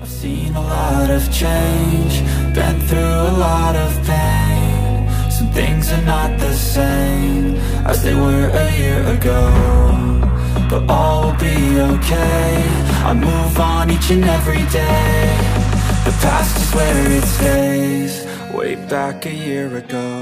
I've seen a lot of change, been through a lot of pain. Some things are not the same as they were a year ago, but all will be okay. I move on each and every day. The past is where it stays, way back a year ago.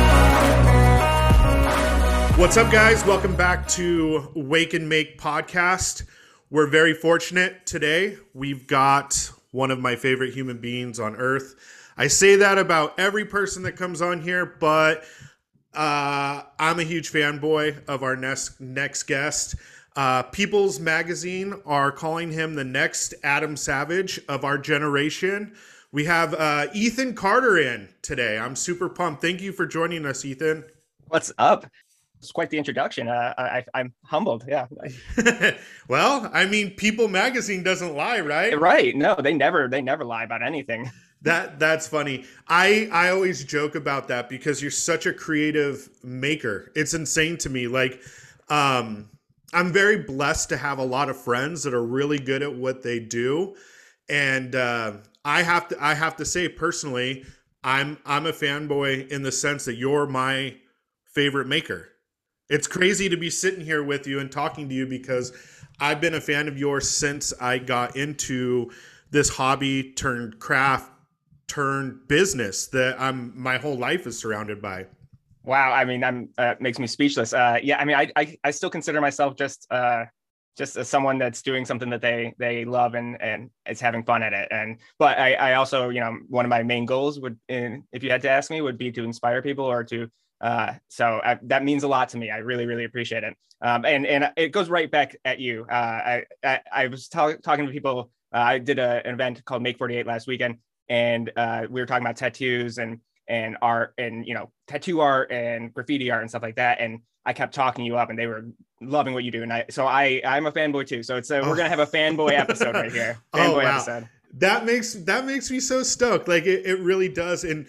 What's up, guys? Welcome back to Wake and Make podcast. We're very fortunate today. We've got one of my favorite human beings on earth. I say that about every person that comes on here, but I'm a huge fanboy of our next guest. People's Magazine are calling him the next Adam Savage of our generation. We have Ethan Carter in today. I'm super pumped. Thank you for joining us, Ethan. What's up? It's quite the introduction. I'm humbled. Yeah. Well, I mean, People Magazine doesn't lie, right? Right. No, they never lie about anything. That's funny. I always joke about that because you're such a creative maker. It's insane to me. Like, I'm very blessed to have a lot of friends that are really good at what they do. And I have to say personally, I'm a fanboy in the sense that you're my favorite maker. It's crazy to be sitting here with you and talking to you because I've been a fan of yours since I got into this hobby turned craft turned business that my whole life is surrounded by. Wow. I mean, makes me speechless. Yeah. I mean, I still consider myself just as someone that's doing something that they love and is having fun at it. But I also, one of my main goals if you had to ask me, would be to inspire people or to that means a lot to me. I really, really appreciate it. And it goes right back at you. I was talking to people. I did an event called Make 48 last weekend, and we were talking about tattoos and art and, tattoo art and graffiti art and stuff like that. And I kept talking you up and they were loving what you do. And I'm a fanboy too. So we're going to have a fanboy episode right here. Fanboy episode. That makes me so stoked. Like it really does. And,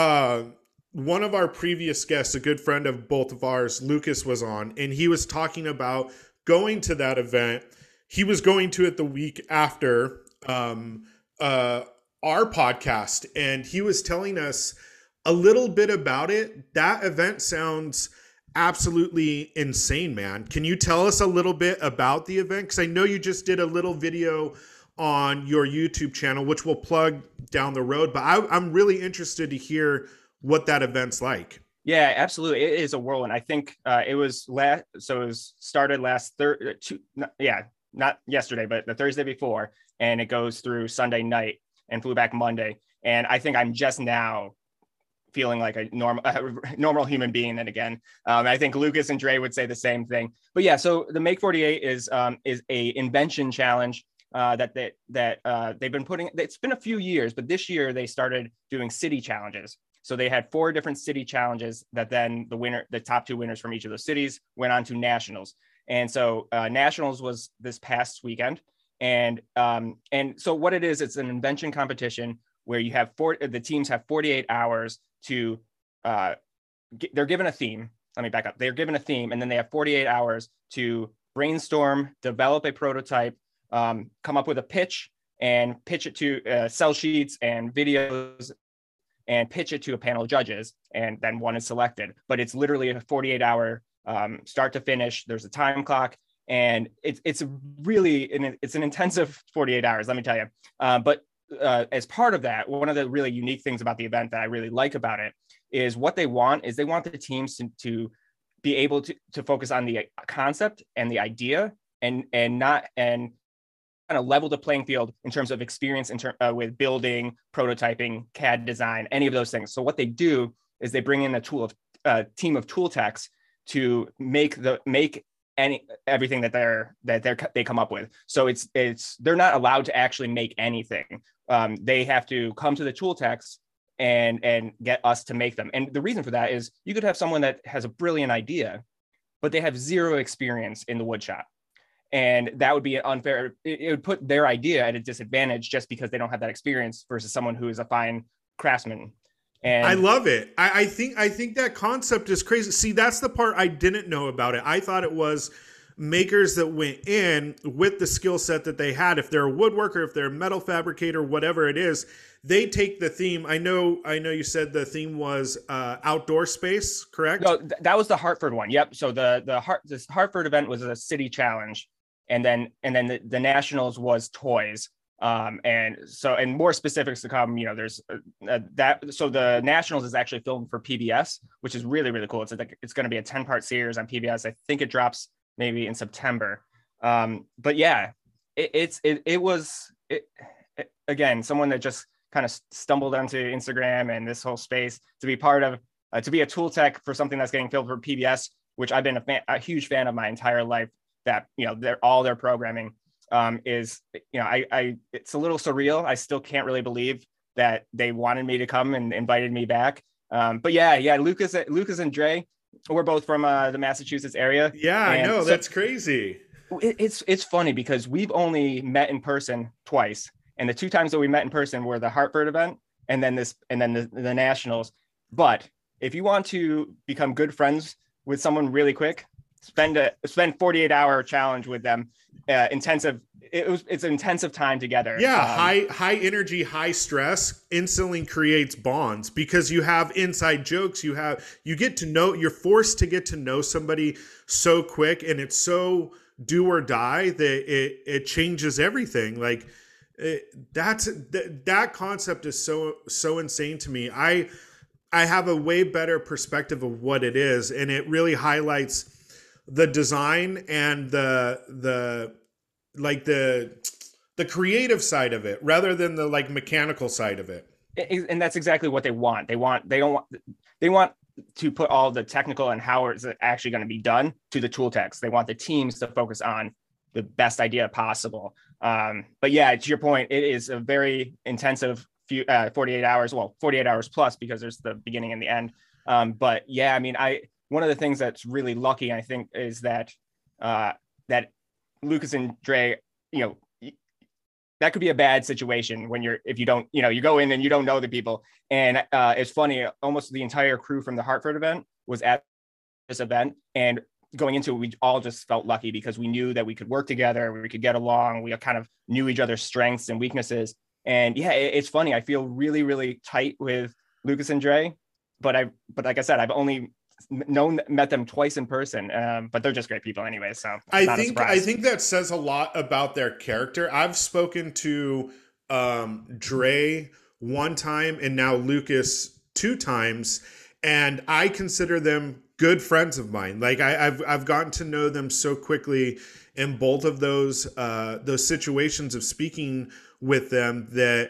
one of our previous guests, a good friend of both of ours, Lucas, was on, and he was talking about going to that event. He was going to it the week after our podcast, and he was telling us a little bit about it. That event sounds absolutely insane, man. Can you tell us a little bit about the event? Because I know you just did a little video on your YouTube channel, which we'll plug down the road, but I'm really interested to hear what that event's like. Yeah, absolutely. It is a whirlwind. I think it was started not yesterday, but the Thursday before, and it goes through Sunday night and flew back Monday. And I think I'm just now feeling like a normal human being. And again, I think Lucas and Dre would say the same thing. But yeah, so the Make 48 is a invention challenge that they've been putting. It's been a few years, but this year they started doing city challenges. So they had 4 different city challenges that then the top 2 winners from each of those cities went on to nationals. And so nationals was this past weekend. And so what it is, it's an invention competition where you have the teams have 48 hours to, they're given a theme. Let me back up. They're given a theme, and then they have 48 hours to brainstorm, develop a prototype, come up with a pitch, and pitch it to sell sheets and videos, and pitch it to a panel of judges, and then one is selected. But it's literally a 48-hour start to finish. There's a time clock, and it's an intensive 48 hours, let me tell you. But as part of that, one of the really unique things about the event that I really like about it is what they want the teams to be able to focus on the concept and the idea and kind of level the playing field in terms of experience with building, prototyping, CAD design, any of those things. So what they do is they bring in a team of tool techs to make everything that they come up with. So they're not allowed to actually make anything. They have to come to the tool techs and get us to make them. And the reason for that is you could have someone that has a brilliant idea, but they have zero experience in the wood shop. And that would be unfair. It would put their idea at a disadvantage just because they don't have that experience versus someone who is a fine craftsman. And I love it. I think that concept is crazy. See, that's the part I didn't know about it. I thought it was makers that went in with the skill set that they had. If they're a woodworker, if they're a metal fabricator, whatever it is, they take the theme. I know you said the theme was outdoor space, correct? No, that was the Hartford one. Yep. So this Hartford event was a city challenge, and then the nationals was toys. And more specifics to come, there's that. So the nationals is actually filmed for PBS, which is really, really cool. It's going to be a 10-part series on PBS. I think it drops maybe in September. But yeah, it was again, someone that just kind of stumbled onto Instagram and this whole space to be part of, to be a tool tech for something that's getting filmed for PBS, which I've been a huge fan of my entire life. That their programming is, it's a little surreal. I still can't really believe that they wanted me to come and invited me back. But yeah, Lucas and Dre, we're both from the Massachusetts area. Yeah, I know. That's crazy. It's funny because we've only met in person twice. And the 2 times that we met in person were the Hartford event and then the nationals. But if you want to become good friends with someone really quick, spend 48-hour challenge with them. Intensive. It's an intensive time together. Yeah. High energy, high stress instantly creates bonds because you have inside jokes. You're forced to get to know somebody so quick, and it's so do or die that it changes everything. Like that concept is so insane to me. I have a way better perspective of what it is, and it really highlights the design and the creative side of it rather than the mechanical side of it. And that's exactly what they want. They want to put all the technical and how it's actually going to be done to the tool techs. They want the teams to focus on the best idea possible. But yeah, to your point, it is a very intensive 48 hours, 48 hours plus, because there's the beginning and the end. But yeah, I mean, one of the things that's really lucky, I think, is that that Lucas and Dre, that could be a bad situation if you don't, you go in and you don't know the people. And it's funny, almost the entire crew from the Hartford event was at this event, and going into it, we all just felt lucky because we knew that we could work together, we could get along, we kind of knew each other's strengths and weaknesses. And yeah, it's funny. I feel really, really tight with Lucas and Dre, but like I said, I've only met them twice in person, but they're just great people anyway. So I think that says a lot about their character. I've spoken to Dre one time and now Lucas 2 times, and I consider them good friends of mine. Like I've gotten to know them so quickly in both of those situations of speaking with them that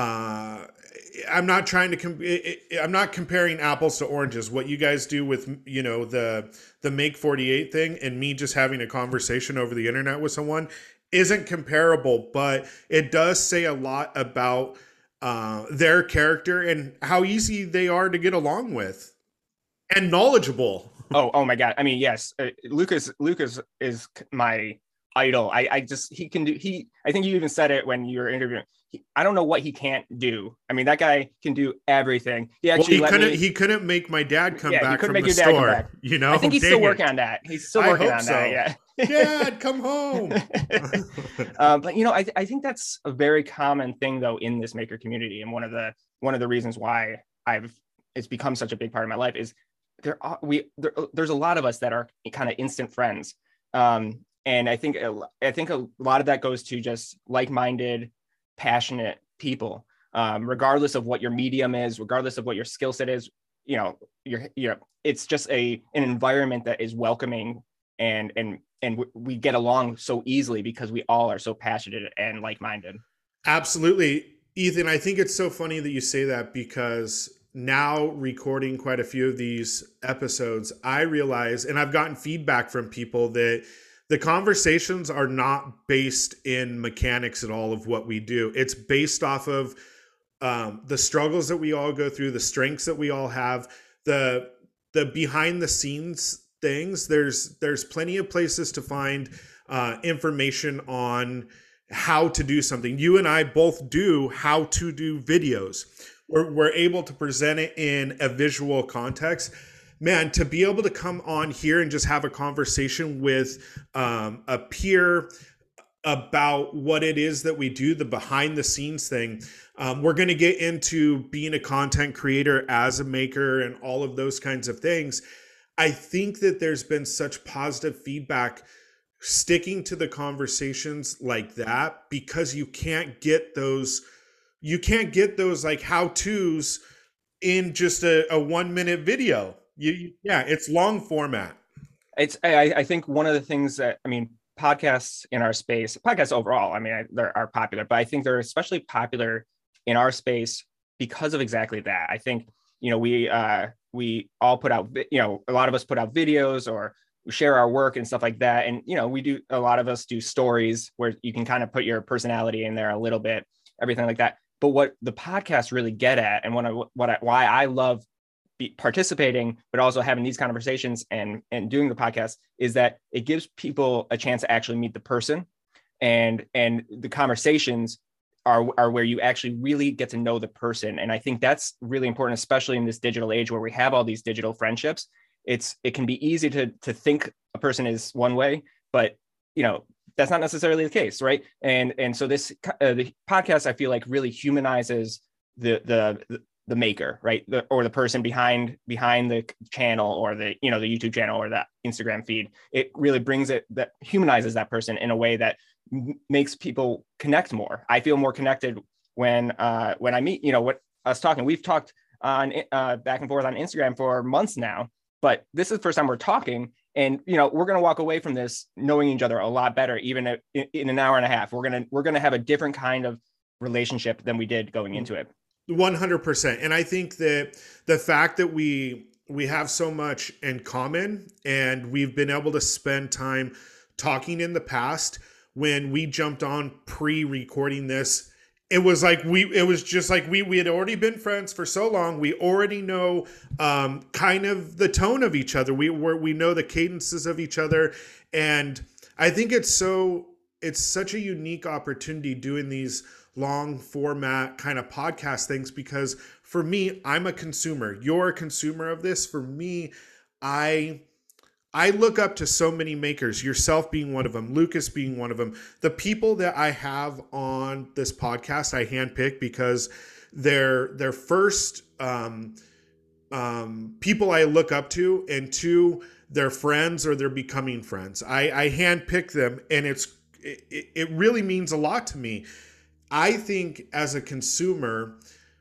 I'm not trying to I'm not comparing apples to oranges. What you guys do with the Make 48 thing and me just having a conversation over the internet with someone isn't comparable, but it does say a lot about their character and how easy they are to get along with and knowledgeable. Oh my God. I mean, yes, Lucas is my idol. I think you even said it when you were interviewing. I don't know what he can't do. I mean, that guy can do everything. He couldn't make my dad come back from the store. I think he's still working on that. He's still working on that. Yeah. Dad, come home. But I think that's a very common thing though in this maker community, and one of the reasons why it's become such a big part of my life is there's a lot of us that are kind of instant friends. And I think a lot of that goes to just like-minded, passionate people, regardless of what your medium is, regardless of what your skill set is. It's just an environment that is welcoming, and we get along so easily because we all are so passionate and like-minded. Absolutely. Ethan, I think it's so funny that you say that, because now recording quite a few of these episodes, I realize, and I've gotten feedback from people, that the conversations are not based in mechanics at all of what we do. It's based off of the struggles that we all go through, the strengths that we all have, the behind the scenes things. There's plenty of places to find information on how to do something. You and I both do how to do videos. We're able to present it in a visual context man, to be able to come on here and just have a conversation with a peer about what it is that we do, the behind the scenes thing. We're going to get into being a content creator as a maker and all of those kinds of things. I think that there's been such positive feedback sticking to the conversations like that, because you can't get those like how-tos in just a 1 minute video. Yeah, it's long format. I think one of the things that, I mean, podcasts in our space, podcasts overall, I mean, they are popular, but I think they're especially popular in our space because of exactly that. I think, you know, we all put out, you know, a lot of us put out videos, or we share our work and stuff like that. And, you know, a lot of us do stories where you can kind of put your personality in there a little bit, everything like that. But what the podcasts really get at, and why I love participating, but also having these conversations and doing the podcast, is that it gives people a chance to actually meet the person, and the conversations are where you actually really get to know the person. And I think that's really important, especially in this digital age where we have all these digital friendships. It can be easy to think a person is one way, but, you know, that's not necessarily the case, right? And so this the podcast, I feel like, really humanizes the maker, right? Or the person behind the channel, or the, you know, the YouTube channel or that Instagram feed. It really that humanizes that person in a way that makes people connect more. I feel more connected when I meet, you know, what us talking. We've talked on back and forth on Instagram for months now, but this is the first time we're talking. And, you know, we're going to walk away from this knowing each other a lot better, even in an hour and a half. We're going to have a different kind of relationship than we did going into it. 100%. And I think that the fact that we have so much in common, and we've been able to spend time talking in the past, when we jumped on pre-recording this, it was just like we had already been friends for so long. We already know kind of the tone of each other. We know the cadences of each other. And I think it's such a unique opportunity doing these long format kind of podcast things, because for me, I'm a consumer. You're a consumer of this. For me, I look up to so many makers, yourself being one of them, Lucas being one of them. The people that I have on this podcast, I handpick because they're first people I look up to, and two, they're friends or they're becoming friends. I handpick them, and it really means a lot to me. I think as a consumer,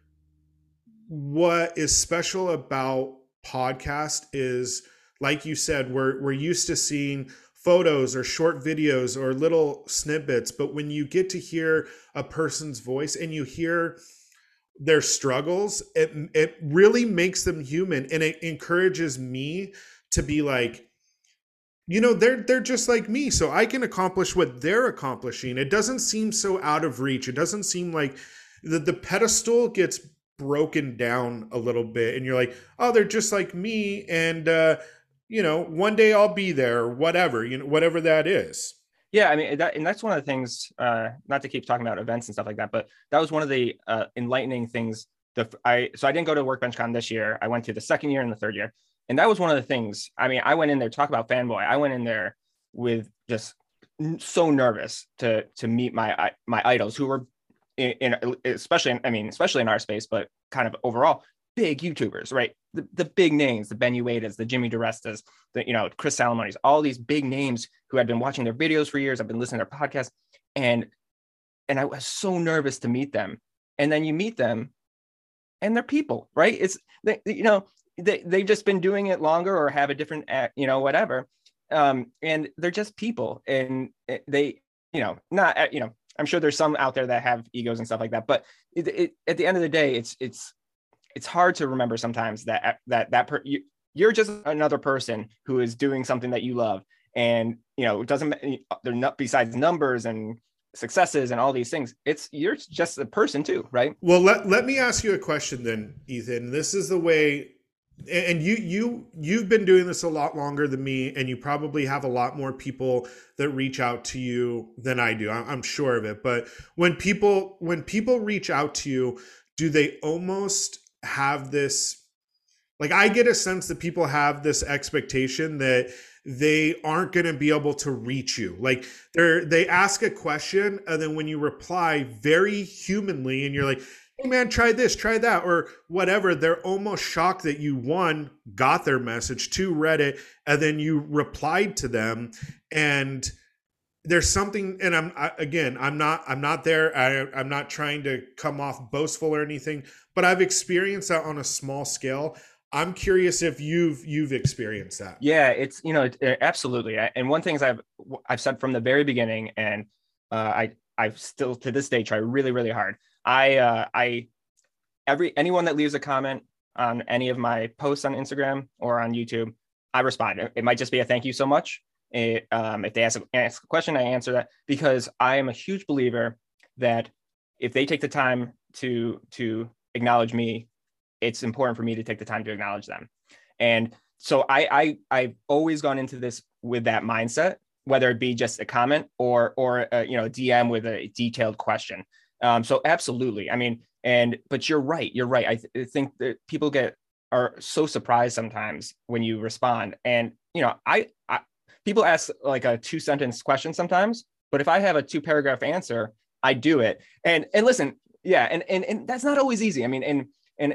what is special about podcast is, like you said, we're used to seeing photos or short videos or little snippets, but when you get to hear a person's voice and you hear their struggles, it really makes them human, and it encourages me to be like, you know, they're just like me, so I can accomplish what they're accomplishing. It doesn't seem so out of reach. It doesn't seem like the pedestal gets broken down a little bit, and you're like, oh, they're just like me, and you know, one day I'll be there, or whatever, you know, whatever that is. Yeah, I mean, that's one of the things, not to keep talking about events and stuff like that, but that was one of the enlightening things. So I didn't go to WorkbenchCon this year. I went to the second year and the third year. And that was one of the things. I mean, I went in there, talk about fanboy. I went in there with just so nervous to meet my idols, who were especially in our space, but kind of overall, big YouTubers, right? The big names, the Ben Uedas, the Jimmy DiRestas, the, you know, Chris Salomonis, all these big names who had been watching their videos for years. I've been listening to their podcasts, and I was so nervous to meet them. And then you meet them, and they're people, right? They've just been doing it longer, or have a different, you know, whatever. And they're just people, and they, you know, not, you know, I'm sure there's some out there that have egos and stuff like that, but at the end of the day, it's hard to remember sometimes that you're just another person who is doing something that you love. And, you know, they're not, besides numbers and successes and all these things, you're just a person too, right? Well, let me ask you a question then, Ethan. This is the way, and you've been doing this a lot longer than me, and you probably have a lot more people that reach out to you than I do. I'm sure of it. But when people reach out to you, do they almost have this Like I get a sense that people have this expectation that they aren't going to be able to reach you. Like they ask a question and then when you reply very humanly and you're like, hey man, try this, try that, or whatever, they're almost shocked that you, one, got their message, two, read it, and then you replied to them. And there's something, and I'm not there. I'm not trying to come off boastful or anything, but I've experienced that on a small scale. I'm curious if you've experienced that. Yeah, it's, absolutely. And one thing I've said from the very beginning, and I still to this day try really, really hard. Anyone that leaves a comment on any of my posts on Instagram or on YouTube, I respond. It might just be a thank you so much. If they ask a question, I answer that, because I am a huge believer that if they take the time to acknowledge me, it's important for me to take the time to acknowledge them. And so I've always gone into this with that mindset, whether it be just a comment or a DM with a detailed question. So absolutely. I mean, but you're right. I think that people are so surprised sometimes when you respond. And, people ask like a 2-sentence question sometimes, but if I have a 2-paragraph answer, I do it. And listen, yeah. And that's not always easy. I mean,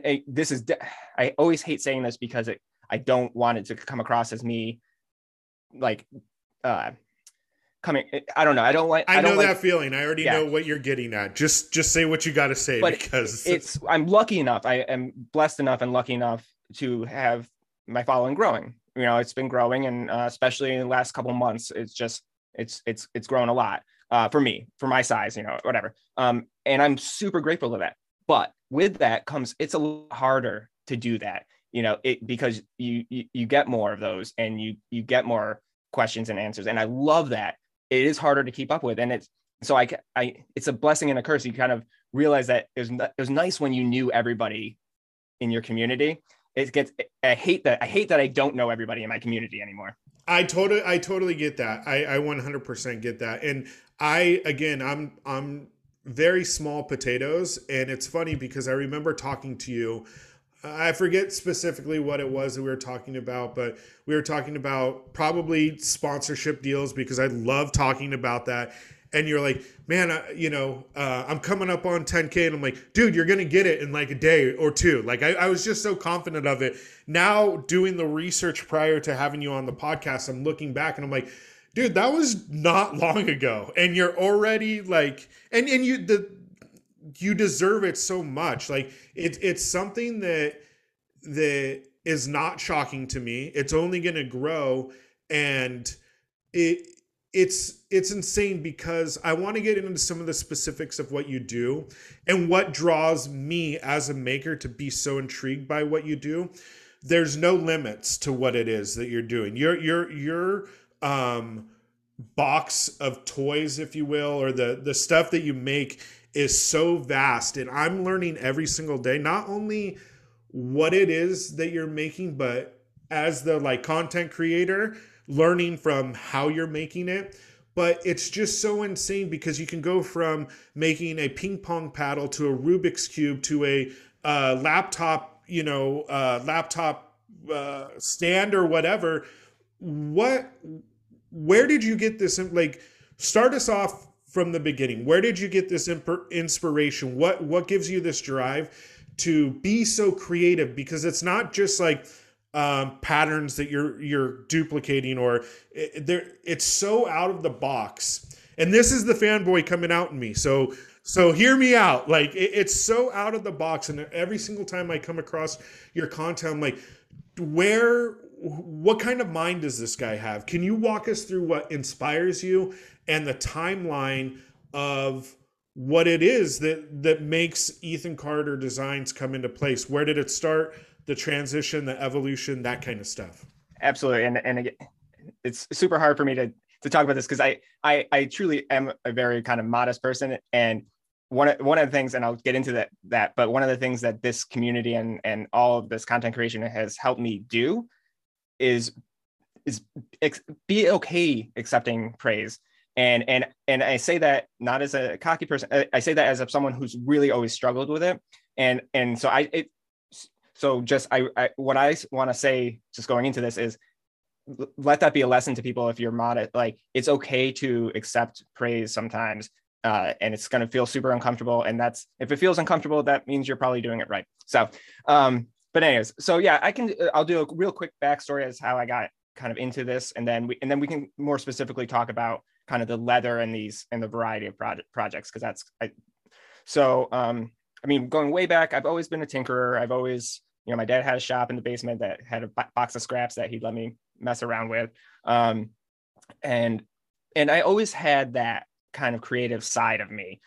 I always hate saying this because I don't want it to come across as me like, I don't know. I know that feeling. I already know what you're getting at. Just say what you got to say, but because I'm lucky enough. I am blessed enough and lucky enough to have my following growing. It's been growing, and especially in the last couple of months, it's grown a lot for me, for my size, whatever. And I'm super grateful to that. But with that comes, it's a little harder to do that, because you get more of those, and you get more questions and answers, and I love that. It is harder to keep up with, and it's a blessing and a curse. You kind of realize that it was nice when you knew everybody in your community. I hate that I don't know everybody in my community anymore. I totally get that. I 100% get that. And I'm very small potatoes, and it's funny because I remember talking to you. I forget specifically what it was that we were talking about, but we were talking about probably sponsorship deals, because I love talking about that. And you're like, man, I'm coming up on 10K. And I'm like, dude, you're going to get it in like a day or two. Like I was just so confident of it. Now doing the research prior to having you on the podcast, I'm looking back and I'm like, dude, that was not long ago. And you're already like, and you deserve it so much. Like it's something that is not shocking to me. It's only going to grow. And it's insane, because I want to get into some of the specifics of what you do and what draws me as a maker to be so intrigued by what you do. There's no limits to what it is that you're doing. Your box of toys, if you will, or the stuff that you make is so vast, and I'm learning every single day, not only what it is that you're making, but as the like content creator, learning from how you're making it. But it's just so insane, because you can go from making a ping pong paddle to a Rubik's Cube to a laptop, stand or whatever. Where did you get this? Like, start us off from the beginning. Where did you get this inspiration? What gives you this drive to be so creative? Because it's not just like patterns that you're duplicating, or it's so out of the box. And this is the fanboy coming out in me. So hear me out. Like it's so out of the box. And every single time I come across your content, I'm like, what kind of mind does this guy have? Can you walk us through what inspires you and the timeline of what it is that makes Ethan Carter Designs come into place? Where did it start? The transition, the evolution, that kind of stuff. Absolutely. And again, it's super hard for me to talk about this, because I truly am a very kind of modest person. And one of the things, and I'll get into that, but one of the things that this community and all of this content creation has helped me do is be okay accepting praise. And I say that not as a cocky person. I say that as someone who's really always struggled with it. And so so just what I want to say, just going into this, is let that be a lesson to people. If you're modest, like, it's okay to accept praise sometimes, and it's going to feel super uncomfortable. And that's, if it feels uncomfortable, that means you're probably doing it right. So, but anyways, so yeah, I'll do a real quick backstory as how I got kind of into this, and then we can more specifically talk about kind of the leather and the variety of projects, because I mean, going way back, I've always been a tinkerer. I've always, my dad had a shop in the basement that had a box of scraps that he'd let me mess around with. And I always had that kind of creative side of me.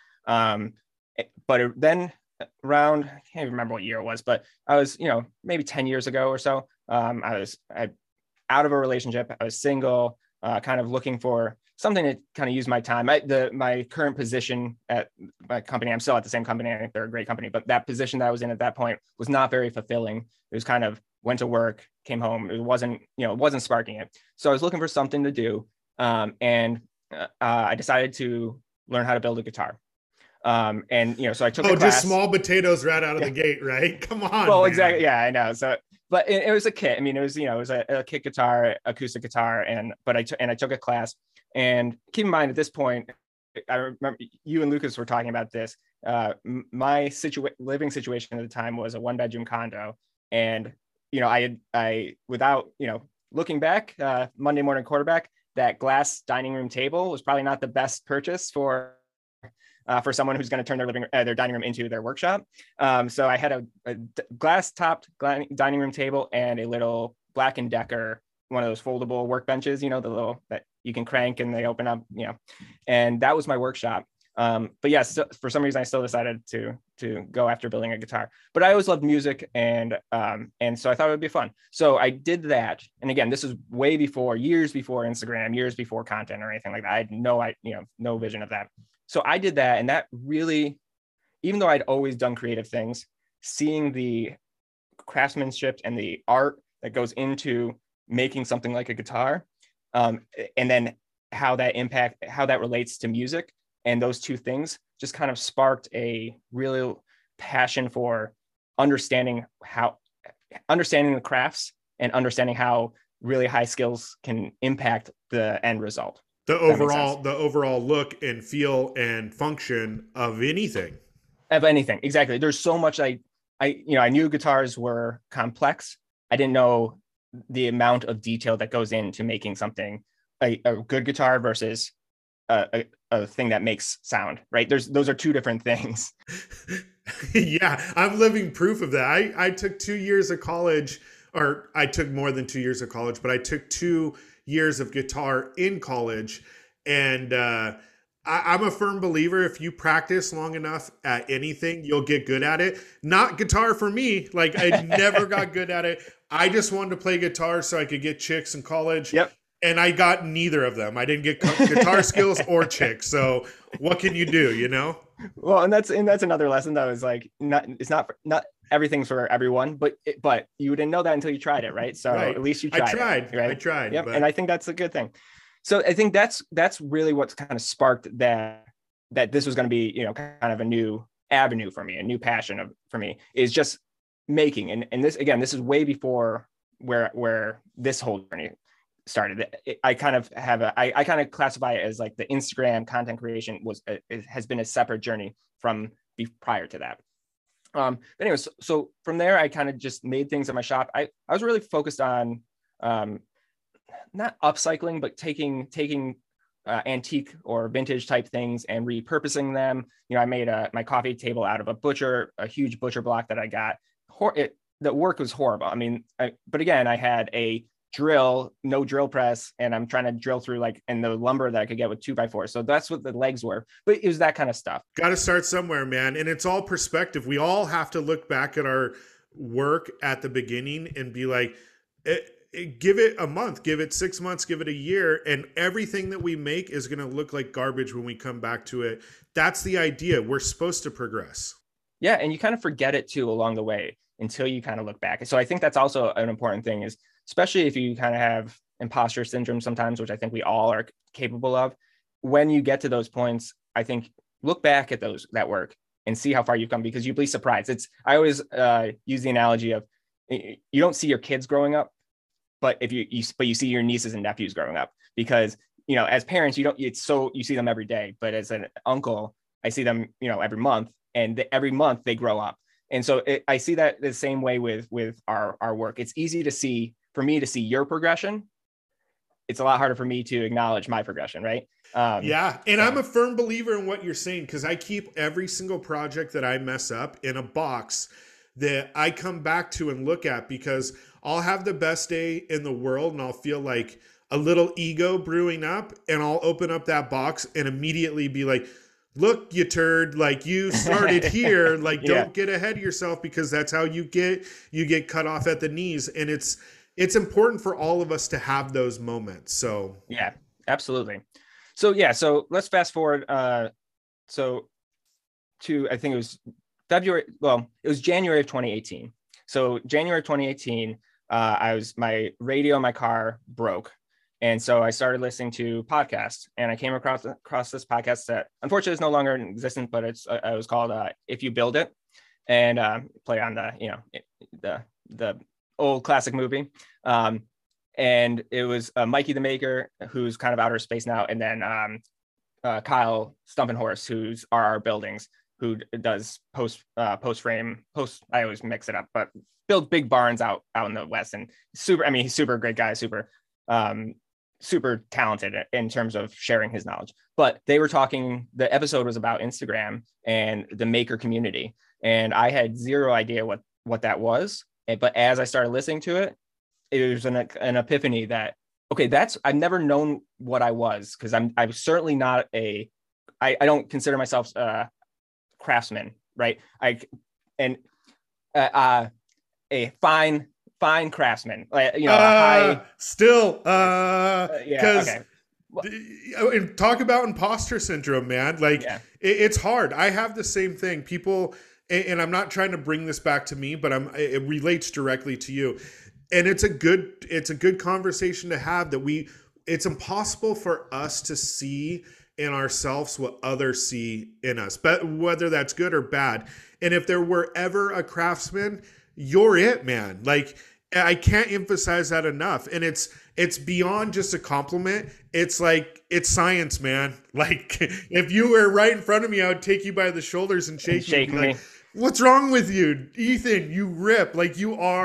But then around, I can't even remember what year it was, but I was, maybe 10 years ago or so, I was out of a relationship. I was single, kind of looking for something to kind of use my time. My current position at my company, I'm still at the same company. I think they're a great company, but that position that I was in at that point was not very fulfilling. It was kind of went to work, came home. It wasn't sparking it. So I was looking for something to do. And I decided to learn how to build a guitar. So I took a class. Just small potatoes right out of the gate, right? Come on. Well, man. exactly. Yeah, I know. So, but it was a kit. I mean, it was a kit guitar, acoustic guitar. I took a class. And keep in mind, at this point, I remember you and Lucas were talking about this. My living situation at the time was a 1-bedroom condo. And, I without, looking back, Monday morning quarterback, that glass dining room table was probably not the best purchase for someone who's going to turn their dining room into their workshop. So I had a glass topped dining room table and a little Black & Decker, one of those foldable workbenches, the little that you can crank and they open up, and that was my workshop. But yes, for some reason I still decided to go after building a guitar, but I always loved music. And so I thought it would be fun. So I did that. And again, this is years before Instagram, years before content or anything like that. I had no vision of that. So I did that. And that really, even though I'd always done creative things, seeing the craftsmanship and the art that goes into making something like a guitar, and then how that relates to music, and those two things just kind of sparked a real passion for understanding the crafts and understanding how really high skills can impact the end result. The overall look and feel and function of anything. Exactly. There's so much I knew guitars were complex. I didn't know the amount of detail that goes into making something a good guitar versus a thing that makes sound, right? Those are two different things. Yeah, I'm living proof of that. I took 2 years of college, or I took more than 2 years of college, but I took 2 years of guitar in college. And I'm a firm believer, if you practice long enough at anything, you'll get good at it. Not guitar for me. Like, I never got good at it. I just wanted to play guitar so I could get chicks in college. Yep. And I got neither of them. I didn't get guitar skills or chicks. So what can you do, Well, and that's another lesson that was like, it's not everything's for everyone, but you didn't know that until you tried it, right? So right. At least you tried. I tried. Yep. But... And I think that's a good thing. So I think that's really what's kind of sparked that this was going to be, kind of a new avenue for me, a new passion for me, is just making. And this is way before where this whole journey started. I kind of classify it as like the Instagram content creation has been a separate journey from prior to that. But anyways, so from there, I kind of just made things at my shop. I was really focused on not upcycling, but taking antique or vintage type things and repurposing them. I made my coffee table out of a huge butcher block that I got. The work was horrible. I mean, but again, I had a no drill press, and I'm trying to drill through and the lumber that I could get with 2x4. So that's what the legs were, but it was that kind of stuff. Got to start somewhere, man. And it's all perspective. We all have to look back at our work at the beginning and be like, give it a month, give it 6 months, give it a year, and everything that we make is going to look like garbage when we come back to it. That's the idea. We're supposed to progress. Yeah. And you kind of forget it too along the way until you kind of look back. So I think that's also an important thing, is especially if you kind of have imposter syndrome sometimes, which I think we all are capable of. When you get to those points, I think look back at that work and see how far you've come, because you'll be surprised. I always use the analogy of, you don't see your kids growing up, but if but you see your nieces and nephews growing up, because, you know, as parents, you see them every day, but as an uncle, I see them, you know, every month, and every month they grow up. And so I see that the same way with our work. It's easy for me to see your progression. It's a lot harder for me to acknowledge my progression, right? Yeah. And I'm a firm believer in what you're saying, because I keep every single project that I mess up in a box that I come back to and look at, because I'll have the best day in the world and I'll feel like a little ego brewing up, and I'll open up that box and immediately be like, look, you turd, like, you started here, like, don't get ahead of yourself, because that's how you get cut off at the knees. And it's important for all of us to have those moments. So yeah, absolutely. So let's fast forward. So to, I think it was it was January of 2018. So January of 2018, my radio in my car broke. And so I started listening to podcasts, and I came across this podcast that unfortunately is no longer in existence, but it was called If You Build It, and play on the old classic movie. And it was Mikey the Maker, who's kind of outer space now, and then Kyle Stumpenhorst, who's RR Buildings, who does post frame. I always mix it up, but build big barns out in the West, and he's super great guy, super talented in terms of sharing his knowledge. But they were talking, the episode was about Instagram and the maker community, and I had zero idea what that was. But as I started listening to it, it was an epiphany that, okay, I've never known what I was, because I'm certainly not I don't consider myself a craftsman, right? A fine craftsman, high. Still, yeah. Okay. And talk about imposter syndrome, man. Like, it's hard. I have the same thing. People, and I'm not trying to bring this back to me, but it relates directly to you. And it's a good conversation to have, that it's impossible for us to see in ourselves what others see in us, but whether that's good or bad. And if there were ever a craftsman, you're it, man. Like, I can't emphasize that enough. And it's beyond just a compliment. It's like, it's science, man. Like, if you were right in front of me, I would take you by the shoulders and shake me. Like, what's wrong with you, Ethan? You rip. Like,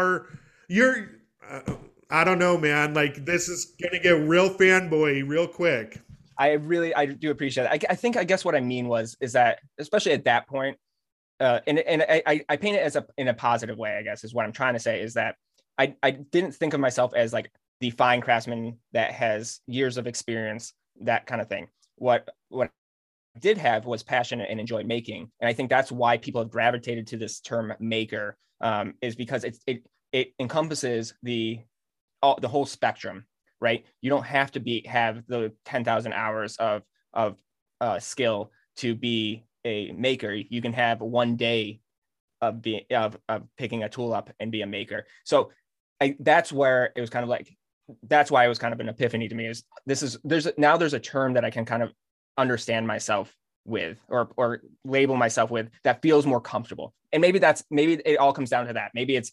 I don't know, man. Like, this is going to get real fanboy real quick. I do appreciate it. I guess what I mean is that, especially at that point, and I paint it in a positive way, I guess, is what I'm trying to say, is that I didn't think of myself as like the fine craftsman that has years of experience, that kind of thing. What I did have was passion and enjoy making. And I think that's why people have gravitated to this term maker, is because it encompasses the whole spectrum, right? You don't have to have the 10,000 hours of skill to be a maker. You can have one day of picking a tool up and be a maker. So that's where it was kind of like, that's why it was kind of an epiphany to me, is there's a term that I can kind of understand myself with, or label myself with, that feels more comfortable. And maybe it all comes down to that. Maybe it's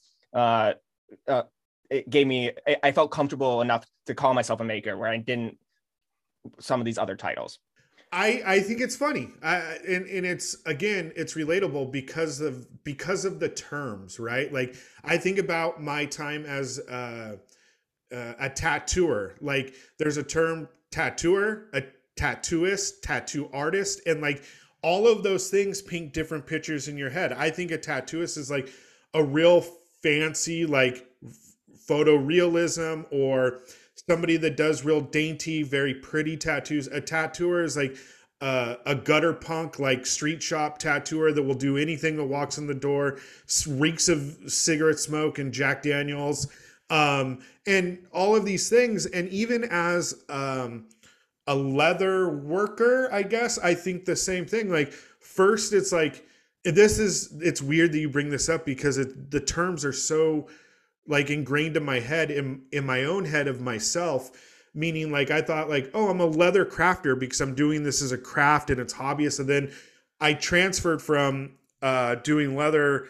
I felt comfortable enough to call myself a maker, where I didn't some of these other titles. I think it's funny, and it's relatable because of the terms, right? Like, I think about my time as a tattooer. Like, there's a term tattooer, a tattooist, tattoo artist, and like all of those things paint different pictures in your head. I think a tattooist is like a real fancy, like, photorealism, or somebody that does real dainty, very pretty tattoos. A tattooer is like a gutter punk, like street shop tattooer that will do anything that walks in the door, reeks of cigarette smoke and Jack Daniels, and all of these things. And even as a leather worker, I guess, I think the same thing. Like, first, it's like, it's weird that you bring this up, because the terms are so like ingrained in my head, in my own head of myself, meaning like, I thought like, oh, I'm a leather crafter because I'm doing this as a craft and it's hobbyist. And then I transferred from doing leather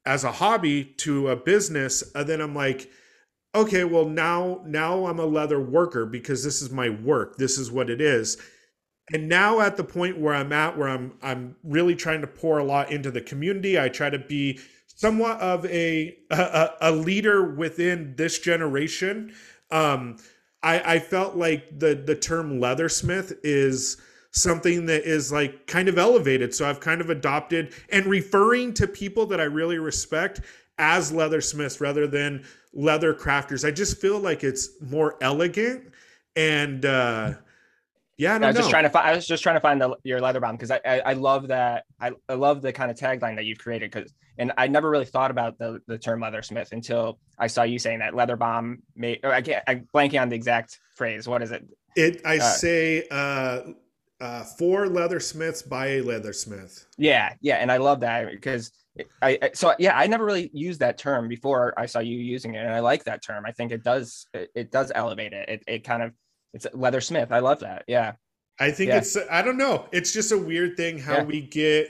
as a hobby to a business. And then I'm like, okay, well now I'm a leather worker because this is my work. This is what it is. And now at the point where I'm at, where I'm really trying to pour a lot into the community, I try to be somewhat of a leader within this generation. I felt like the term leathersmith is something that is like kind of elevated. So I've kind of adopted and referring to people that I really respect as leathersmiths rather than leather crafters. I just feel like it's more elegant and yeah, I don't know. I was just trying to find your leather bomb because I love that. I love the kind of tagline that you've created and I never really thought about the term leathersmith until I saw you saying that leather bomb made. I'm blanking on the exact phrase. What is it? I say for leathersmiths by a leathersmith. Yeah, and I love that because I never really used that term before I saw you using it, and I like that term. I think it does elevate it. It's a leathersmith. I love that. Yeah. I think I don't know. It's just a weird thing how we get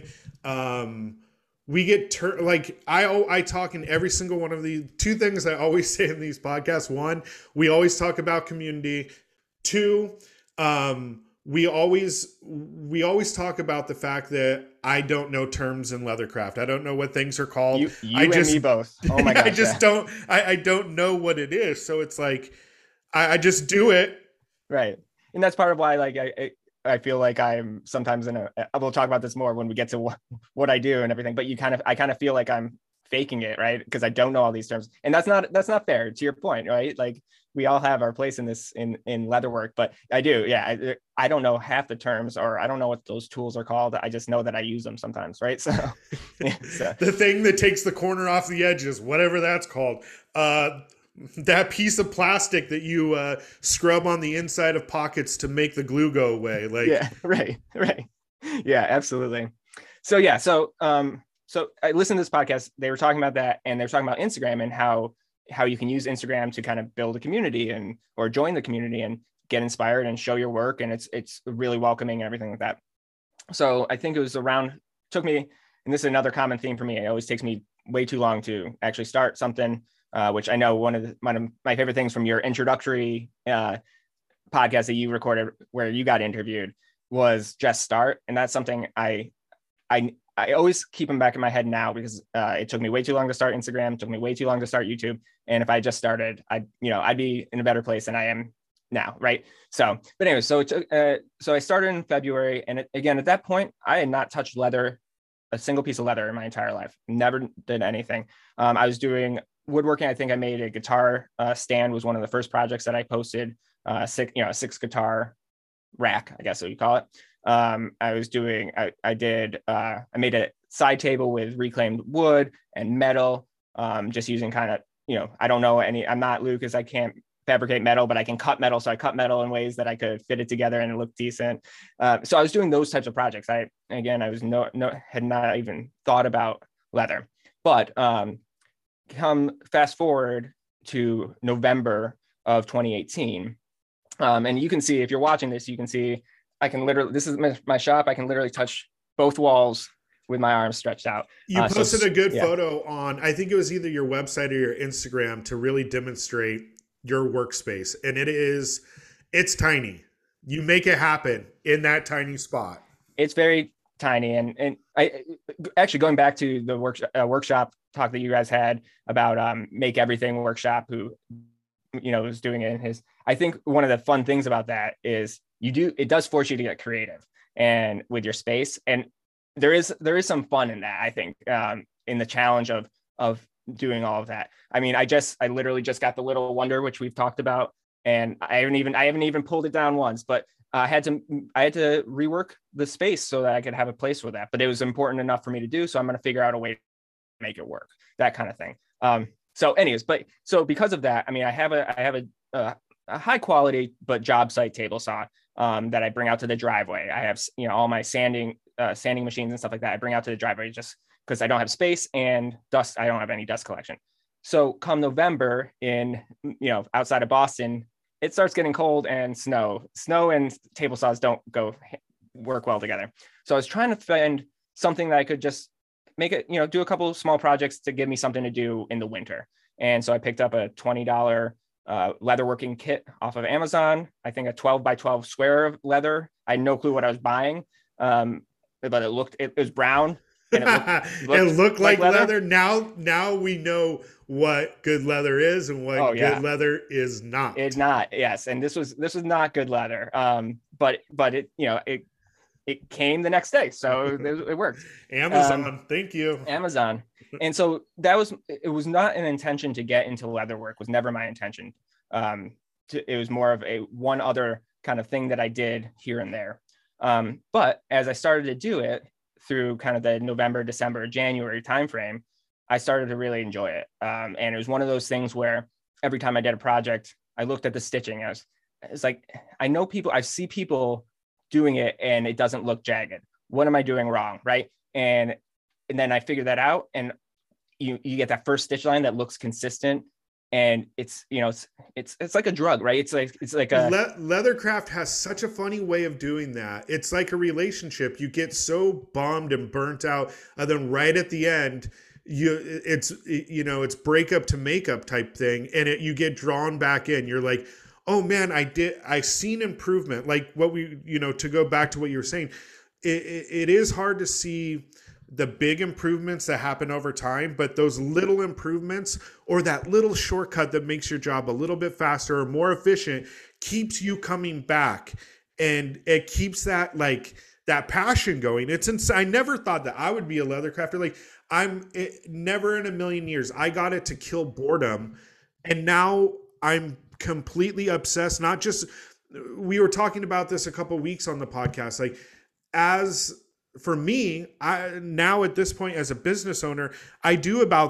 like I talk in every single one of the two things I always say in these podcasts. One, we always talk about community. Two, we always talk about the fact that I don't know terms in leathercraft. I don't know what things are called. You and me both. Oh my gosh. I don't know what it is. So it's like I just do it. Right. And that's part of why like I feel like I'm sometimes we'll talk about this more when we get to what I do and everything, but I kind of feel like I'm faking it, right? Because I don't know all these terms. And that's not fair to your point, right? Like we all have our place in this in leatherwork, but I do. Yeah. I don't know half the terms or I don't know what those tools are called. I just know that I use them sometimes. Right. So, the thing that takes the corner off the edges, whatever that's called, that piece of plastic that you scrub on the inside of pockets to make the glue go away. Like, yeah, right. Yeah, absolutely. So I listened to this podcast. They were talking about that, and they were talking about Instagram and how you can use Instagram to kind of build a community or join the community and get inspired and show your work. And it's really welcoming and everything like that. So I think it was took me, and this is another common theme for me. It always takes me way too long to actually start something. Which I know one of my favorite things from your introductory podcast that you recorded where you got interviewed was just start. And that's something I always keep them back in my head now because it took me way too long to start Instagram. It took me way too long to start YouTube. And if I just started, I'd be in a better place than I am now. Right. So, but anyway, so I started in February. And again, at that point, I had not touched a single piece of leather in my entire life. Never did anything. I was doing woodworking. I think I made a guitar stand was one of the first projects that I posted, a 6 guitar rack, I guess what you call it. I made a side table with reclaimed wood and metal, just using kind of, I don't know I'm not Lucas. I can't fabricate metal, but I can cut metal. So I cut metal in ways that I could fit it together and it looked decent. So I was doing those types of projects. I was had not even thought about leather, but come fast forward to November of 2018. And you can see, if you're watching this, you can see, this is my shop. I can literally touch both walls with my arms stretched out. You posted a good photo on, I think it was either your website or your Instagram to really demonstrate your workspace. And it's tiny. You make it happen in that tiny spot. It's very tiny. And I actually, going back to the workshop talk that you guys had about Make Everything Workshop, who was doing it in his, I think one of the fun things about that is it does force you to get creative and with your space, and there is some fun in that, I think, in the challenge of doing all of that. I mean, I literally just got the Little Wonder, which we've talked about, and I haven't even pulled it down once, but I had to rework the space so that I could have a place for that. But it was important enough for me to do, so I'm going to figure out a way to make it work, that kind of thing. So anyways, so because of that, I mean, I have a high quality but job site table saw that I bring out to the driveway. I have all my sanding machines and stuff like that I bring out to the driveway just because I don't have space and dust. I don't have any dust collection. So come November outside of Boston, it starts getting cold and snow and table saws don't work well together. So I was trying to find something that I could just make it, do a couple of small projects to give me something to do in the winter. And so I picked up a $20 leatherworking kit off of Amazon. I think a 12 by 12 square of leather. I had no clue what I was buying, but it was brown. And it looked like leather. Now we know what good leather is and what good leather is not. It's not. Yes, and this was not good leather. But it it came the next day, so it worked. Amazon, thank you, Amazon. And so it was not an intention to get into leatherwork. Was never my intention. It was more of one other kind of thing that I did here and there. But as I started to do it through kind of the November, December, January timeframe, I started to really enjoy it. And it was one of those things where every time I did a project, I looked at the stitching. It's like, I see people doing it and it doesn't look jagged. What am I doing wrong? Right. And then I figured that out, and you get that first stitch line that looks consistent. And it's like a drug, right? It's like a Leathercraft has such a funny way of doing that. It's like a relationship. You get so bummed and burnt out, and then right at the end, it's breakup to makeup type thing, and you get drawn back in. You're like, oh man, I seen improvement. Like what to go back to what you were saying, it is hard to see the big improvements that happen over time, but those little improvements or that little shortcut that makes your job a little bit faster or more efficient keeps you coming back, and it keeps that passion going. I never thought that I would be a leather crafter. Never in a million years. I got it to kill boredom, and now I'm completely obsessed. Not just, we were talking about this a couple weeks on the podcast, for me, now at this point as a business owner, I do about